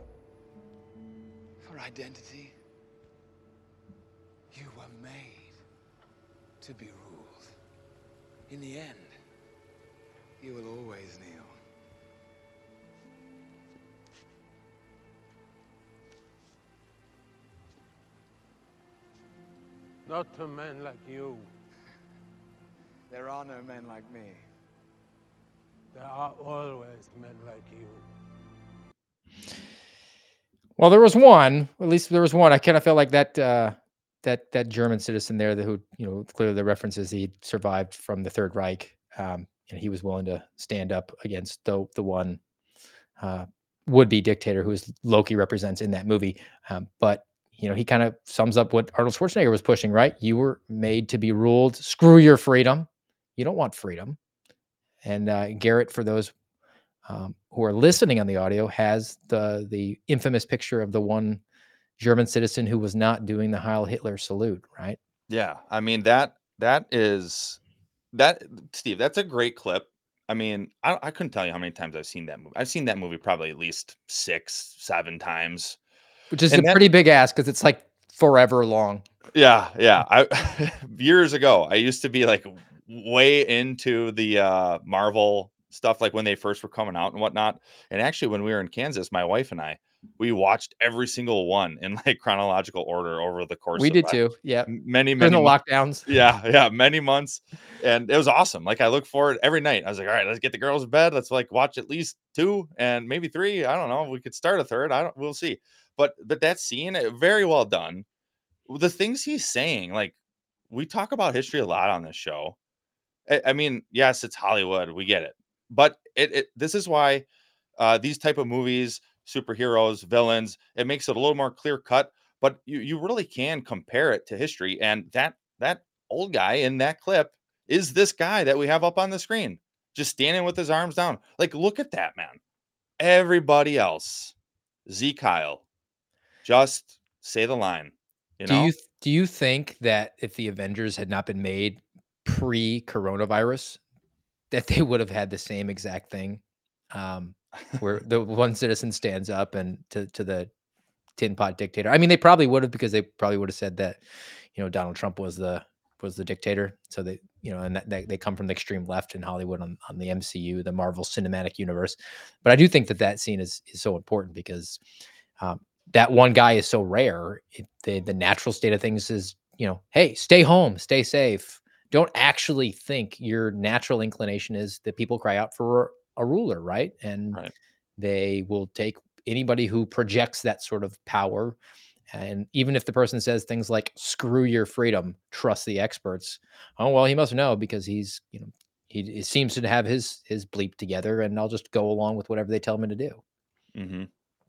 for identity. You were made to be ruled. In the end, you will always kneel. Not to men like you. There are no men like me. There are always men like you. Well, there was one. At least there was one. I kind of felt like that that German citizen there, who clearly the references he survived from the Third Reich, and he was willing to stand up against the one would-be dictator who Loki represents in that movie. But he kind of sums up what Arnold Schwarzenegger was pushing, right? You were made to be ruled. Screw your freedom. You don't want freedom. And Garrett, for those who are listening on the audio, has the infamous picture of the one German citizen who was not doing the Heil Hitler salute, right? Yeah, I mean Steve, that's a great clip. I mean, I couldn't tell you how many times I've seen that movie. I've seen that movie probably at least 6, 7 times. Which is pretty big ass because it's like forever long. Yeah. I years ago, I used to be like way into the Marvel stuff, like when they first were coming out and whatnot. And actually, when we were in Kansas, my wife and I, we watched every single one in like chronological order over the course. We of did too. Yeah, many during the lockdowns. Yeah, many months, and it was awesome. Like I look forward every night. I was like, all right, let's get the girls to bed. Let's like watch at least 2 and maybe 3. I don't know. We could start a third. We'll see. But that scene, very well done. The things he's saying, like we talk about history a lot on this show. I mean, yes, it's Hollywood. We get it. But this is why these type of movies, superheroes, villains, it makes it a little more clear cut. But you really can compare it to history. And that old guy in that clip is this guy that we have up on the screen, just standing with his arms down. Like, look at that, man. Everybody else, Zeke Kyle, just say the line. Do you think that if the Avengers had not been made pre-coronavirus, that they would have had the same exact thing, where the one citizen stands up and to the tin pot dictator? I mean, they probably would have, because they probably would have said that, Donald Trump was the dictator. So they, and that they come from the extreme left in Hollywood on the MCU, the Marvel Cinematic Universe. But I do think that scene is so important because that one guy is so rare. The natural state of things is, hey, stay home, stay safe. Don't actually think your natural inclination is that people cry out for a ruler, right? And they will take anybody who projects that sort of power. And even if the person says things like, screw your freedom, trust the experts. Oh, well, he must know because he's, he seems to have his bleep together, and I'll just go along with whatever they tell me to do. Mm-hmm.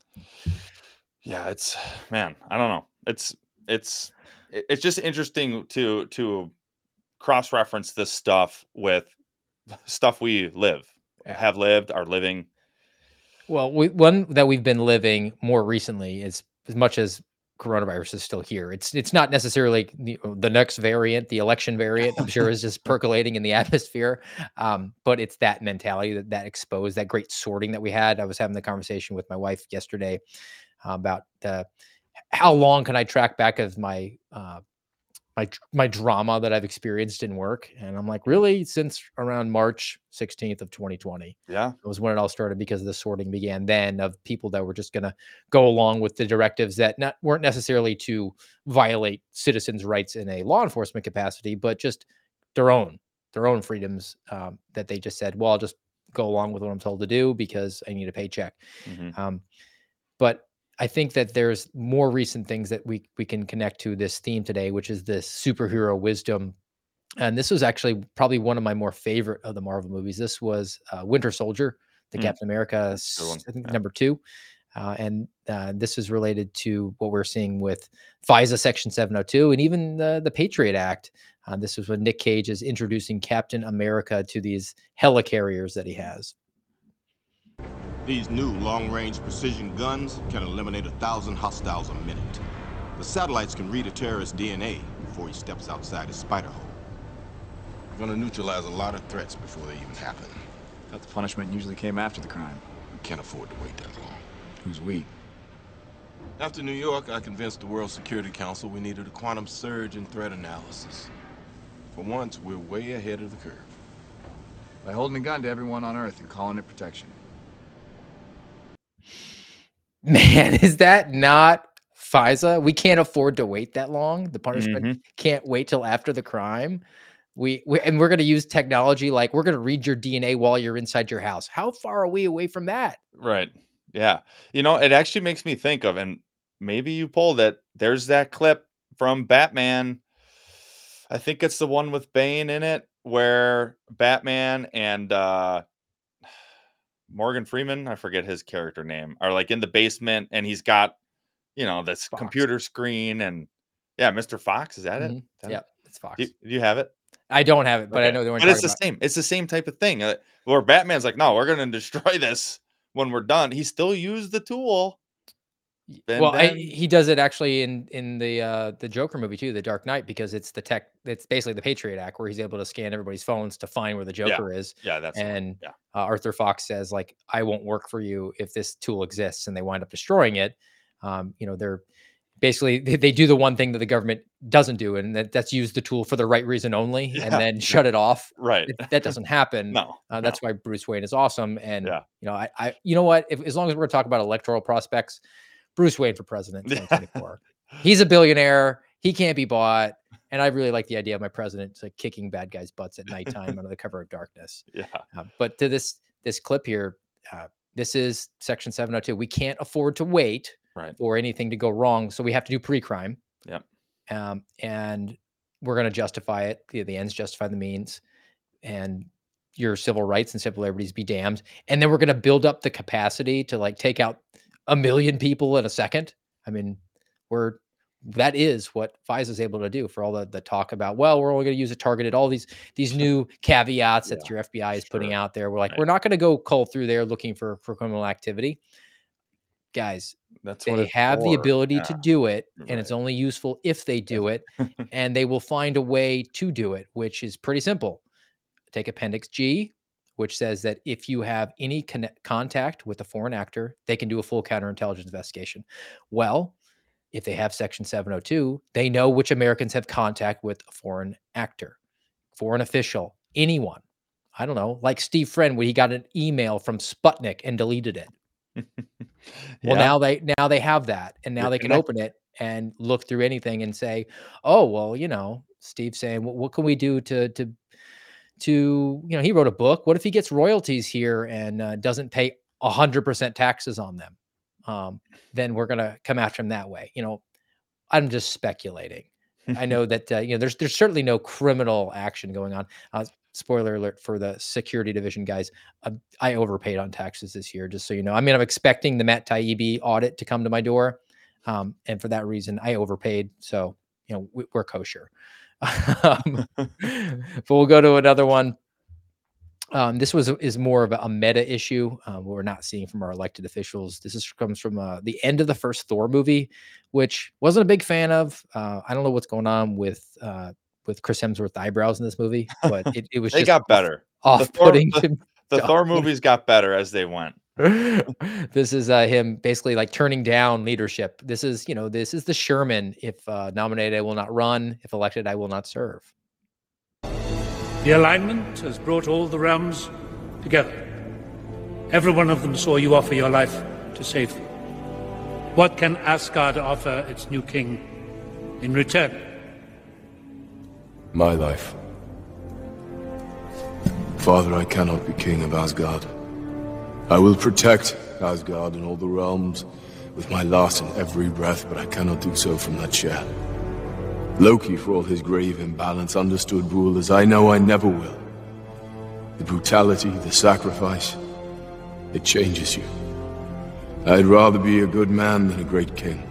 Yeah, it's, man, I don't know. It's just interesting to cross-reference this stuff with stuff we have lived, are living. Well, one that we've been living more recently is, as much as coronavirus is still here, it's not necessarily the next variant, the election variant, I'm sure is just percolating in the atmosphere. But it's that mentality that exposed, that great sorting that we had. I was having the conversation with my wife yesterday about how long can I track back as my my drama that I've experienced in work. And I'm like, really, since around March 16th of 2020. Yeah. It was when it all started, because the sorting began then of people that were just going to go along with the directives that weren't necessarily to violate citizens' rights in a law enforcement capacity, but just their own freedoms, that they just said, well, I'll just go along with what I'm told to do because I need a paycheck. But I think that there's more recent things that we can connect to this theme today, which is this superhero wisdom. And this was actually probably one of my more favorite of the Marvel movies. This was Winter Soldier, the Captain America, I think number 2. And this is related to what we're seeing with FISA Section 702 and even the Patriot Act. This is when Nick Cage is introducing Captain America to these helicarriers that he has. These new long-range precision guns can eliminate 1,000 hostiles a minute. The satellites can read a terrorist's DNA before he steps outside his spider hole. We're gonna neutralize a lot of threats before they even happen. But the punishment usually came after the crime. We can't afford to wait that long. Who's we? After New York, I convinced the World Security Council we needed a quantum surge in threat analysis. For once, we're way ahead of the curve. By holding a gun to everyone on Earth and calling it protection. Man, is that not FISA? We can't afford to wait that long. The punishment can't wait till after the crime. We're going to use technology like we're going to read your DNA while you're inside your house. How far are we away from that? Right. Yeah. You know, it actually makes me think of, and maybe you pulled it, there's that clip from Batman. I think it's the one with Bane in it, where Batman and Morgan Freeman, I forget his character name, are like in the basement, and he's got, you know, this computer screen, and Mr. Fox, is that it? Yeah, it's Fox. Do you have it? I don't have it, but I know But it's the same. It's the same type of thing. Where Batman's like, no, we're going to destroy this when we're done. He still used the tool. He does it actually in the Joker movie too, The Dark Knight, because it's it's basically the Patriot Act, where he's able to scan everybody's phones to find where the Joker is. Yeah, that's Arthur Fox says, like, I won't work for you if this tool exists, and they wind up destroying it. You know, they're basically they do the one thing that the government doesn't do, and that's use the tool for the right reason only, and then shut it off. Right. That doesn't happen. No. That's why Bruce Wayne is awesome. And you know, you know what? As long as we're talking about electoral prospects, Bruce Wayne for president in 2024. He's a billionaire. He can't be bought. And I really like the idea of my president like kicking bad guys' butts at nighttime under the cover of darkness. Yeah. But to this clip here, this is Section 702. We can't afford to wait for anything to go wrong. So we have to do pre-crime. Yep. And we're going to justify it. The ends justify the means. And your civil rights and civil liberties be damned. And then we're going to build up the capacity to like take out 1 million people in a second. I mean, that is what FISA is able to do for all the talk about, well, we're only going to use it targeted, all these new caveats that your FBI is putting out there. We're like, we're not going to go cull through there looking for criminal activity. Guys, they have the ability to do it, and it's only useful if they do it, and they will find a way to do it, which is pretty simple. Take Appendix G, which says that if you have any contact with a foreign actor, they can do a full counterintelligence investigation. Well, if they have Section 702, they know which Americans have contact with a foreign actor, foreign official, anyone. I don't know, like Steve Friend, when he got an email from Sputnik and deleted it. Well, now they have that, and now they can open it and look through anything and say, oh, well, you know, Steve's saying, well, what can we do to you know, he wrote a book. What if he gets royalties here and doesn't pay 100% taxes on them? Then we're going to come after him that way. You know, I'm just speculating. I know that, you know, there's certainly no criminal action going on. Spoiler alert for the security division guys. I overpaid on taxes this year, just so you know. I mean, I'm expecting the Matt Taibbi audit to come to my door. And for that reason, I overpaid. So, you know, we're kosher. But we'll go to another one. This is more of a meta issue we're not seeing from our elected officials. This comes from the end of the first Thor movie, which wasn't a big fan of. I don't know what's going on with Chris Hemsworth's eyebrows in this movie, but it was they just got better. Off-putting. The Thor movies got better as they went. This is him basically like turning down leadership. This is, this is the Sherman. If nominated, I will not run. If elected, I will not serve. The alignment has brought all the realms together. Every one of them saw you offer your life to save them. What can Asgard offer its new king in return? My life. Father, I cannot be king of Asgard. I will protect Asgard and all the realms with my last and every breath, but I cannot do so from that chair. Loki, for all his grave imbalance, understood rule as I know I never will. The brutality, the sacrifice, it changes you. I'd rather be a good man than a great king.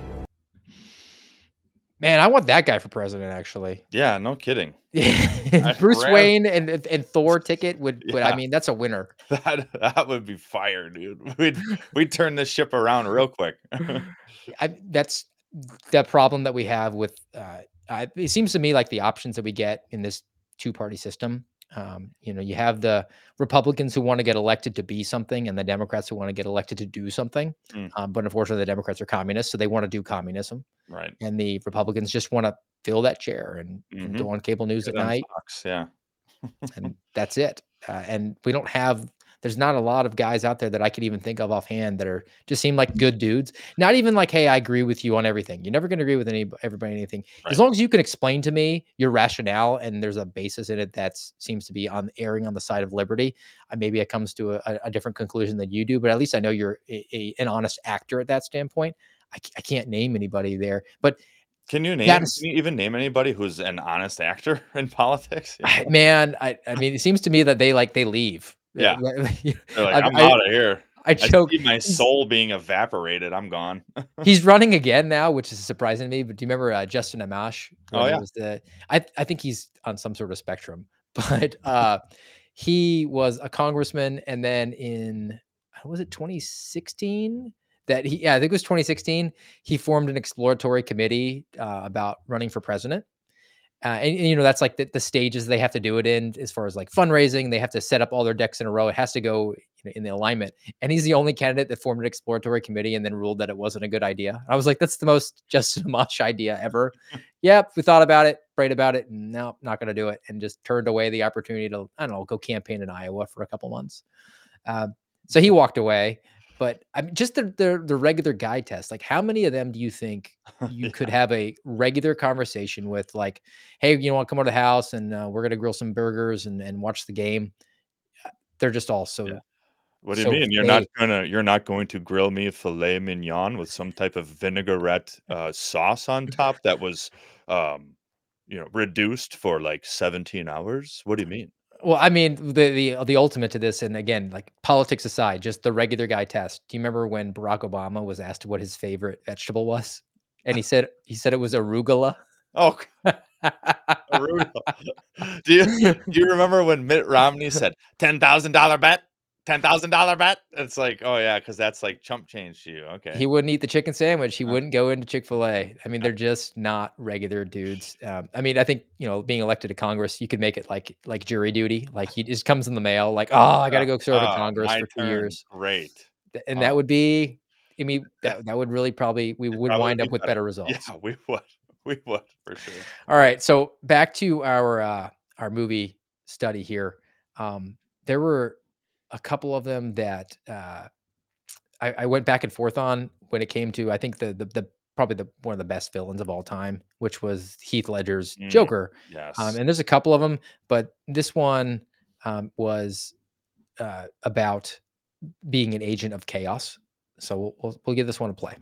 Man, I want that guy for president, actually. Yeah, no kidding. Bruce Wayne and Thor ticket would I Yeah. mean, that's a winner. That would be fire, dude. We'd turn this ship around real quick. That's the problem that we have with it seems to me like the options that we get in this two-party system. You have the Republicans who want to get elected to be something, and the Democrats who want to get elected to do something. But unfortunately, the Democrats are communists, so they want to do communism. Right. And the Republicans just want to fill that chair and go on cable news Get at on night. Fox, yeah. And that's it. And we don't have. There's not a lot of guys out there that I could even think of offhand that are just seem like good dudes. Not even like, hey, I agree with you on everything. You're never going to agree with everybody on anything. As long as you can explain to me your rationale and there's a basis in it that seems to be erring on the side of liberty, maybe it comes to a different conclusion than you do. But at least I know you're an honest actor at that standpoint. I can't name anybody there, but Can you even name anybody who's an honest actor in politics? Yeah. Man, I mean, it seems to me that they leave. Yeah. They're like, I'm I out of here. I joke. see my soul being evaporated. I'm gone. He's running again now, which is surprising to me. But do you remember Justin Amash? Oh, yeah. Was I think he's on some sort of spectrum, but he was a congressman, and then in was it 2016 that I think it was 2016. He formed an exploratory committee about running for president. And that's like the stages they have to do it in as far as like fundraising. They have to set up all their decks in a row. It has to go in the alignment. And he's the only candidate that formed an exploratory committee and then ruled that it wasn't a good idea. I was like, that's the most Justin Amash idea ever. Yep, we thought about it, prayed about it, and no, not going to do it, and just turned away the opportunity to, I don't know, go campaign in Iowa for a couple months. So he walked away. But I mean, just the regular guy test, like how many of them do you think you could have a regular conversation with? Like, hey, want to come over to the house and we're gonna grill some burgers and watch the game. They're just all so. Yeah. What do you mean? You're not going to grill me filet mignon with some type of vinaigrette sauce on top that was reduced for like 17 hours? What do you mean? Well, I mean, the ultimate to this, and again, like politics aside, just the regular guy test. Do you remember when Barack Obama was asked what his favorite vegetable was, and he said it was arugula. Oh, arugula. Do you remember when Mitt Romney said $10,000 bet? $10,000 bet? It's like, oh yeah, because that's like chump change to you. Okay. He wouldn't eat the chicken sandwich. He wouldn't go into Chick-fil-A. I mean, they're just not regular dudes. I mean, I think, being elected to Congress, you could make it like jury duty. Like he just comes in the mail, like, oh, I got to go serve in Congress for 2 years. Great. And that would be, I mean, that would really we would wind up with better results. Yeah, we would. We would for sure. All right. So back to our movie study here. There were a couple of them that I went back and forth on when it came to, I think the probably one of the best villains of all time, which was Heath Ledger's Joker. Yes. And there's a couple of them, but this one was about being an agent of chaos. So we'll give this one a play.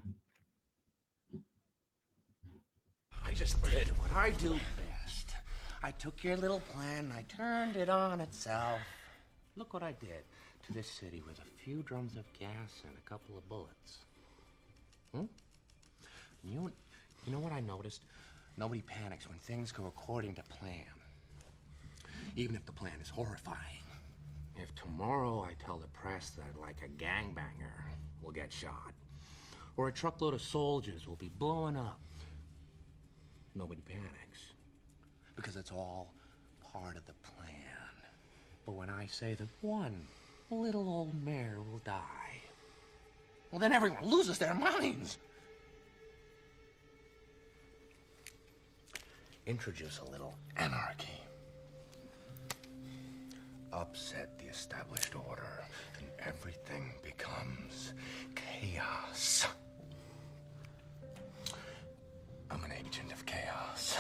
I just did what I do best. I took your little plan and I turned it on itself. Look what I did to this city with a few drums of gas and a couple of bullets. You know what I noticed? Nobody panics when things go according to plan. Even if the plan is horrifying. If tomorrow I tell the press that like a gangbanger will get shot, or a truckload of soldiers will be blowing up, nobody panics. Because it's all part of the plan. But when I say that one little old mare will die, Well, then everyone loses their minds. Introduce a little anarchy. Upset the established order, and everything becomes chaos. I'm an agent of chaos.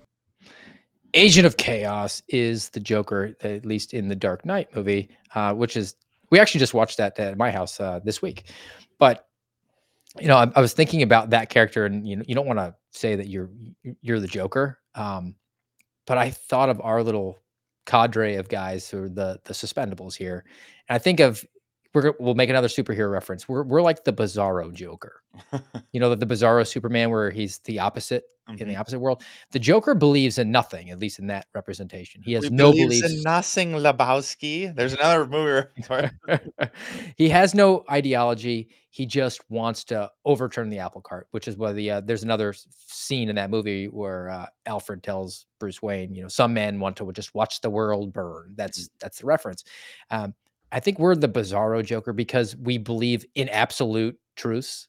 Agent of Chaos is the Joker, at least in the Dark Knight movie, which is, we actually just watched that at my house this week. But I was thinking about that character, and you don't want to say that you're the Joker, but I thought of our little cadre of guys who are the Suspendables here, and I think of we'll make another superhero reference. We're like the Bizarro Joker, the Bizarro Superman, where he's the opposite in the opposite world. The Joker believes in nothing, at least in that representation. He has no beliefs. In nothing, Lebowski. There's another movie. He has no ideology. He just wants to overturn the apple cart, which is why there's another scene in that movie where Alfred tells Bruce Wayne, some men want to just watch the world burn. That's the reference. I think we're the Bizarro Joker because we believe in absolute truths.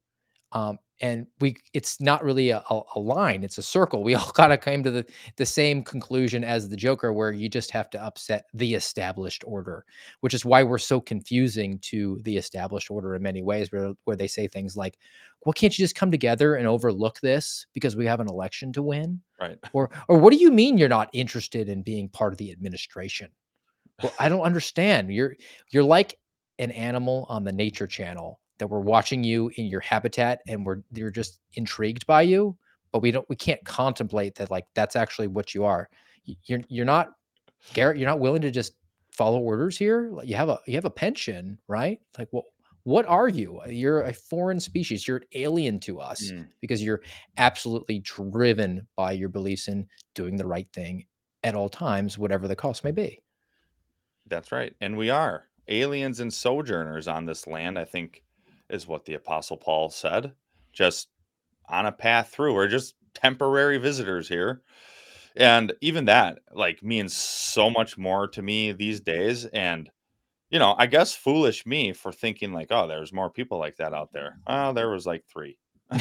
And it's not really a line, it's a circle. We all kind of came to the same conclusion as the Joker, where you just have to upset the established order, which is why we're so confusing to the established order in many ways, where they say things like, well, can't you just come together and overlook this because we have an election to win? Right. Or what do you mean you're not interested in being part of the administration? Well, I don't understand. You're like an animal on the Nature Channel that we're watching you in your habitat, and you're just intrigued by you, but we can't contemplate that, like, that's actually what you are. You're not, Garrett, you're not willing to just follow orders here. Like, you have a pension, right? Like, what are you? You're a foreign species. You're an alien to us because you're absolutely driven by your beliefs in doing the right thing at all times, whatever the cost may be. That's right. And we are aliens and sojourners on this land, I think, is what the Apostle Paul said. Just on a path through. We're just temporary visitors here. And even that, like, means so much more to me these days. And, I guess foolish me for thinking like, oh, there's more people like that out there. Oh, there was like 3.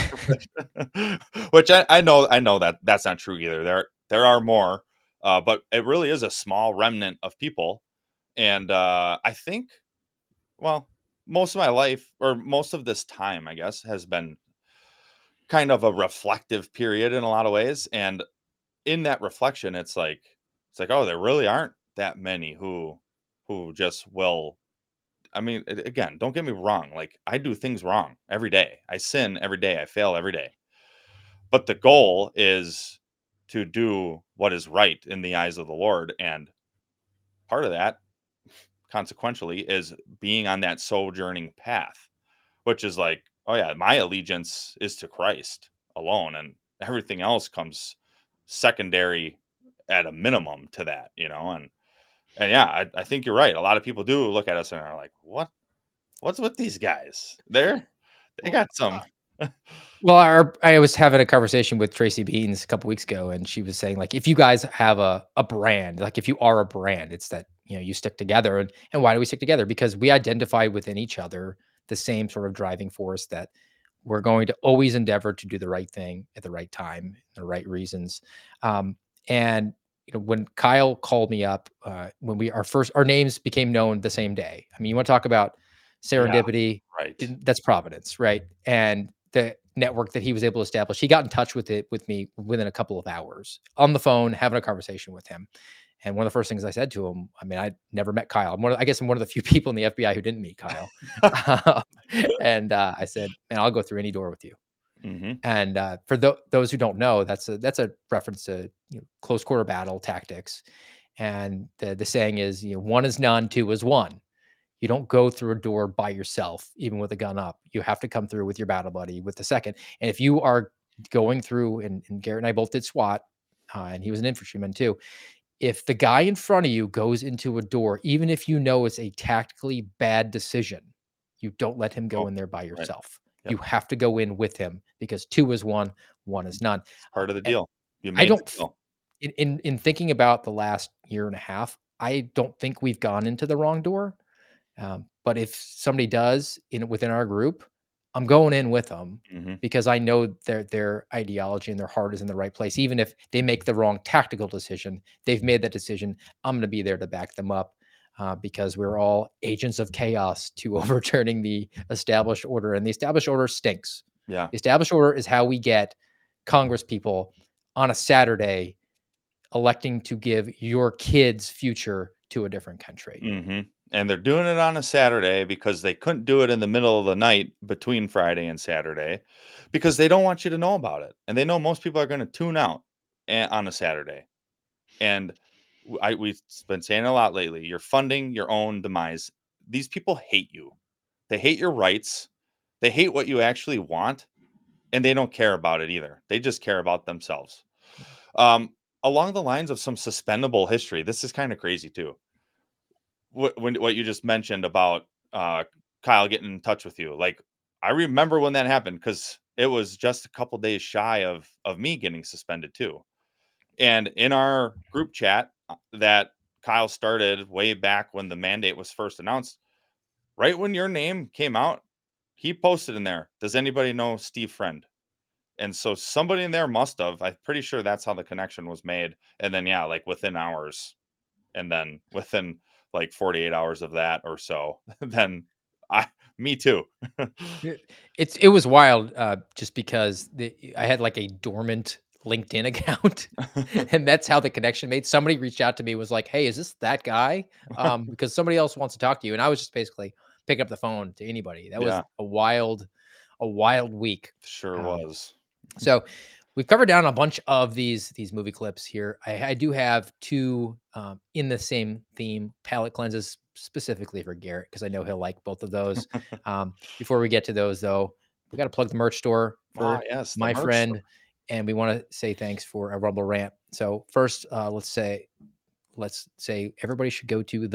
Which I know that that's not true either. There are more, but it really is a small remnant of people. And I think, well, most of my life, or most of this time, I guess, has been kind of a reflective period in a lot of ways. And in that reflection, it's like, oh, there really aren't that many who just will. I mean, again, don't get me wrong. Like, I do things wrong every day. I sin every day. I fail every day. But the goal is to do what is right in the eyes of the Lord. And part of that, consequentially, is being on that sojourning path, which is like, oh yeah, my allegiance is to Christ alone, and everything else comes secondary at a minimum to that, and yeah, I think you're right. A lot of people do look at us and are like, what's with these guys? They got some. Well, I was having a conversation with Tracy Beans a couple weeks ago, and she was saying, like, if you guys have a brand, like if you are a brand, it's that, you stick together. And why do we stick together? Because we identify within each other the same sort of driving force that we're going to always endeavor to do the right thing at the right time, the right reasons. And when Kyle called me up, when our names became known the same day. I mean, you want to talk about serendipity, right? That's Providence, right? And the network that he was able to establish, he got in touch with me within a couple of hours on the phone, having a conversation with him. And one of the first things I said to him, I mean, I'd never met Kyle. I guess I'm one of the few people in the FBI who didn't meet Kyle. And I said, man, I'll go through any door with you. Mm-hmm. And for those who don't know, that's a reference to close quarter battle tactics. And the saying is, 1 is none, 2 is 1. You don't go through a door by yourself, even with a gun up. You have to come through with your battle buddy, with the second. And if you are going through, and Garrett and I both did SWAT, and he was an infantryman too. If the guy in front of you goes into a door, even if it's a tactically bad decision, you don't let him go in there by yourself. Right. Yep. You have to go in with him, because 2 is 1, 1 is none. It's part of the deal. In thinking about the last year and a half, I don't think we've gone into the wrong door. But if somebody does within our group, I'm going in with them because I know their ideology and their heart is in the right place. Even if they make the wrong tactical decision, they've made that decision. I'm going to be there to back them up because we're all agents of chaos to overturning the established order. And the established order stinks. Yeah. The established order is how we get Congress people on a Saturday electing to give your kids' future to a different country. And they're doing it on a Saturday because they couldn't do it in the middle of the night between Friday and Saturday because they don't want you to know about it. And they know most people are going to tune out on a Saturday. And we've been saying a lot lately, you're funding your own demise. These people hate you. They hate your rights. They hate what you actually want. And they don't care about it either. They just care about themselves. Along the lines of some suspendable history, this is kind of crazy too. What you just mentioned about Kyle getting in touch with you, like I remember when that happened because it was just a couple days shy of me getting suspended too. And in our group chat that Kyle started way back when the mandate was first announced, right when your name came out, he posted in there, does anybody know Steve Friend? And so somebody in there must have. I'm pretty sure that's how the connection was made. And then yeah, like within hours, and then within like 48 hours of that or so, then me too. It was wild just because I had like a dormant LinkedIn account and that's how the connection made. Somebody reached out to me, was like, hey, is this that guy? Because somebody else wants to talk to you. And I was just basically picking up the phone to anybody. That was a wild week. Sure was. So we've covered down a bunch of these movie clips here. I do have two in the same theme, palate cleanses specifically for Garrett, because I know he'll like both of those. Before we get to those, though, we got to plug the merch store for my friend, store. And we want to say thanks for a Rumble Rant. So first, let's say everybody should go to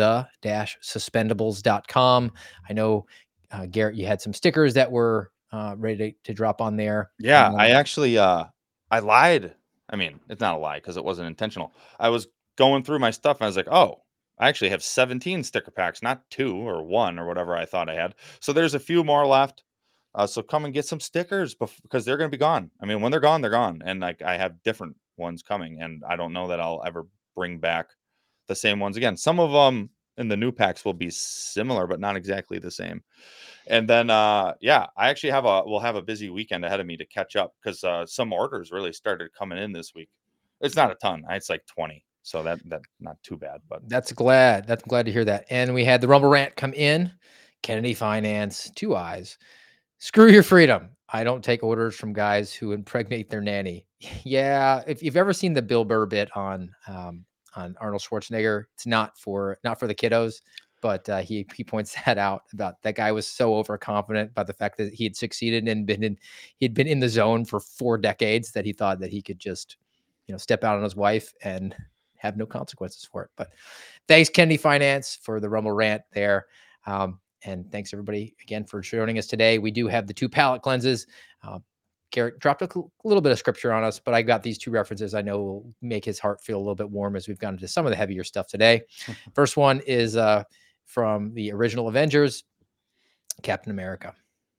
the-suspendables.com. I know, Garrett, you had some stickers that were ready to drop on there. Yeah, I actually I lied. I mean, it's not a lie because it wasn't intentional. I was going through my stuff and I was like, oh, I actually have 17 sticker packs, not 2 or 1 or whatever I thought I had. So there's a few more left. So come and get some stickers because they're going to be gone. I mean, when they're gone, they're gone. And like I have different ones coming, and I don't know that I'll ever bring back the same ones again. Some of them in the new packs will be similar, but not exactly the same. And then, yeah, I actually we'll have a busy weekend ahead of me to catch up because some orders really started coming in this week. It's not a ton. It's like 20. So that not too bad, but I'm glad to hear that. And we had the Rumble Rant come in. Kennedy Finance, 2 eyes. Screw your freedom. I don't take orders from guys who impregnate their nanny. Yeah, if you've ever seen the Bill Burr bit on Arnold Schwarzenegger, it's not for the kiddos, but he points that out about that guy was so overconfident by the fact that he had succeeded and he'd been in the zone for 4 decades that he thought that he could just step out on his wife and have no consequences for it. But thanks, Kennedy Finance, for the Rumble Rant there. And thanks everybody again for joining us today. We do have the 2 palate cleanses. Garrett dropped a little bit of scripture on us, but I got these 2 references I know will make his heart feel a little bit warm as we've gone into some of the heavier stuff today. First one is from the original Avengers, Captain America.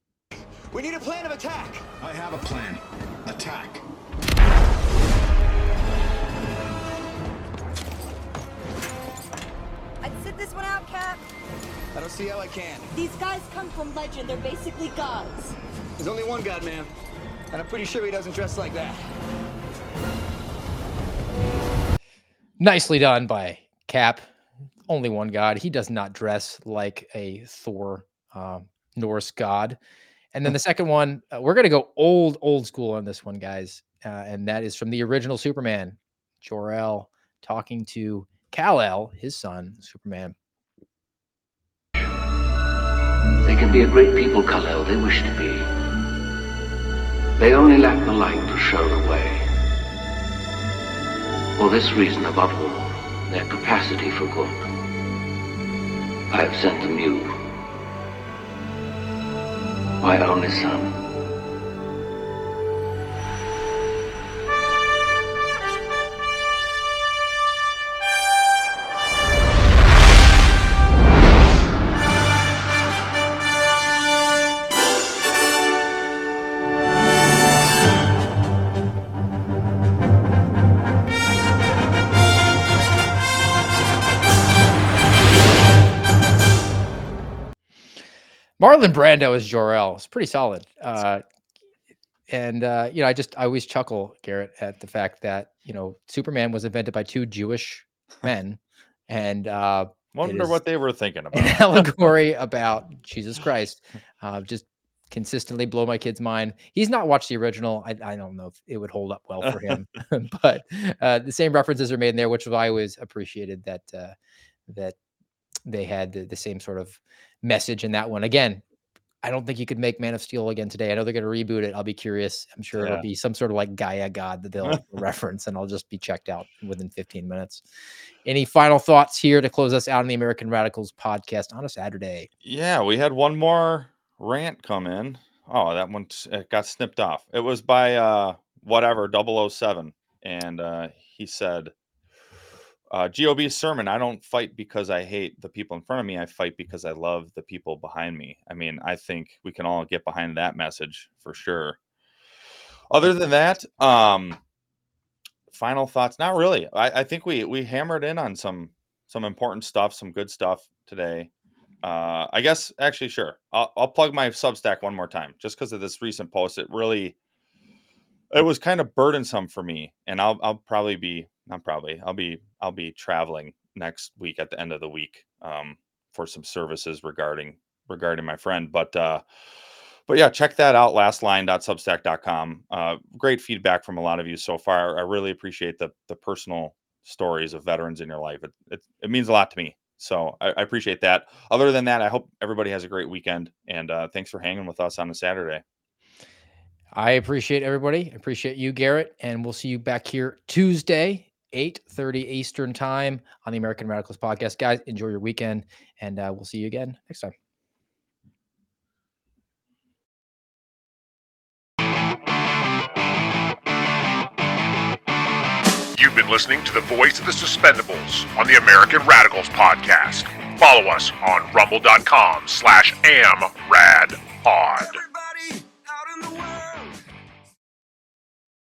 We need a plan of attack. I have a plan. Attack. I'd sit this one out, Cap. I don't see how I can. These guys come from legend. They're basically gods. There's only one god, man. And I'm pretty sure he doesn't dress like that. Nicely done by Cap. Only one god. He does not dress like a Thor Norse god. And then the second one, we're going to go old school on this one, guys. And that is from the original Superman, Jor-El talking to Kal-El, his son, Superman. They can be a great people, Kal-El. They wish to be. They only lack the light to show the way. For this reason, above all, their capacity for good, I have sent them you, my only son. Marlon Brando as Jor-El is pretty solid. And I always chuckle, Garrett, at the fact that Superman was invented by two Jewish men, and Wonder what they were thinking about. An allegory about Jesus Christ. Just consistently blow my kid's mind. He's not watched the original. I don't know if it would hold up well for him, but the same references are made in there, which I always appreciated that they had the same sort of message in that one. Again, I don't think you could make Man of Steel again today. I know they're going to reboot it. I'll be curious. I'm sure it'll be some sort of like Gaia god that they'll reference, and I'll just be checked out within 15 minutes. Any final thoughts here to close us out on the American Radicals podcast on a Saturday? Yeah, we had one more rant come in. Oh, that one got snipped off. It was by whatever 007, and he said, GOB's sermon, I don't fight because I hate the people in front of me. I fight because I love the people behind me. I mean, I think we can all get behind that message for sure. Other than that, final thoughts? Not really. I think we hammered in on some important stuff, some good stuff today. I guess actually, sure. I'll plug my Substack one more time, just because of this recent post. It was kind of burdensome for me, and I'll be traveling next week at the end of the week for some services regarding my friend. But yeah, check that out. lastline.substack.com. Great feedback from a lot of you so far. I really appreciate the personal stories of veterans in your life. It means a lot to me. So I appreciate that. Other than that, I hope everybody has a great weekend, and thanks for hanging with us on a Saturday. I appreciate everybody. I appreciate you, Garrett, and we'll see you back here Tuesday, 8:30 Eastern time on the American Radicals podcast. Guys, enjoy your weekend, and we'll see you again next time. You've been listening to the voice of the Suspendables on the American Radicals podcast. Follow us on rumble.com/amradpod.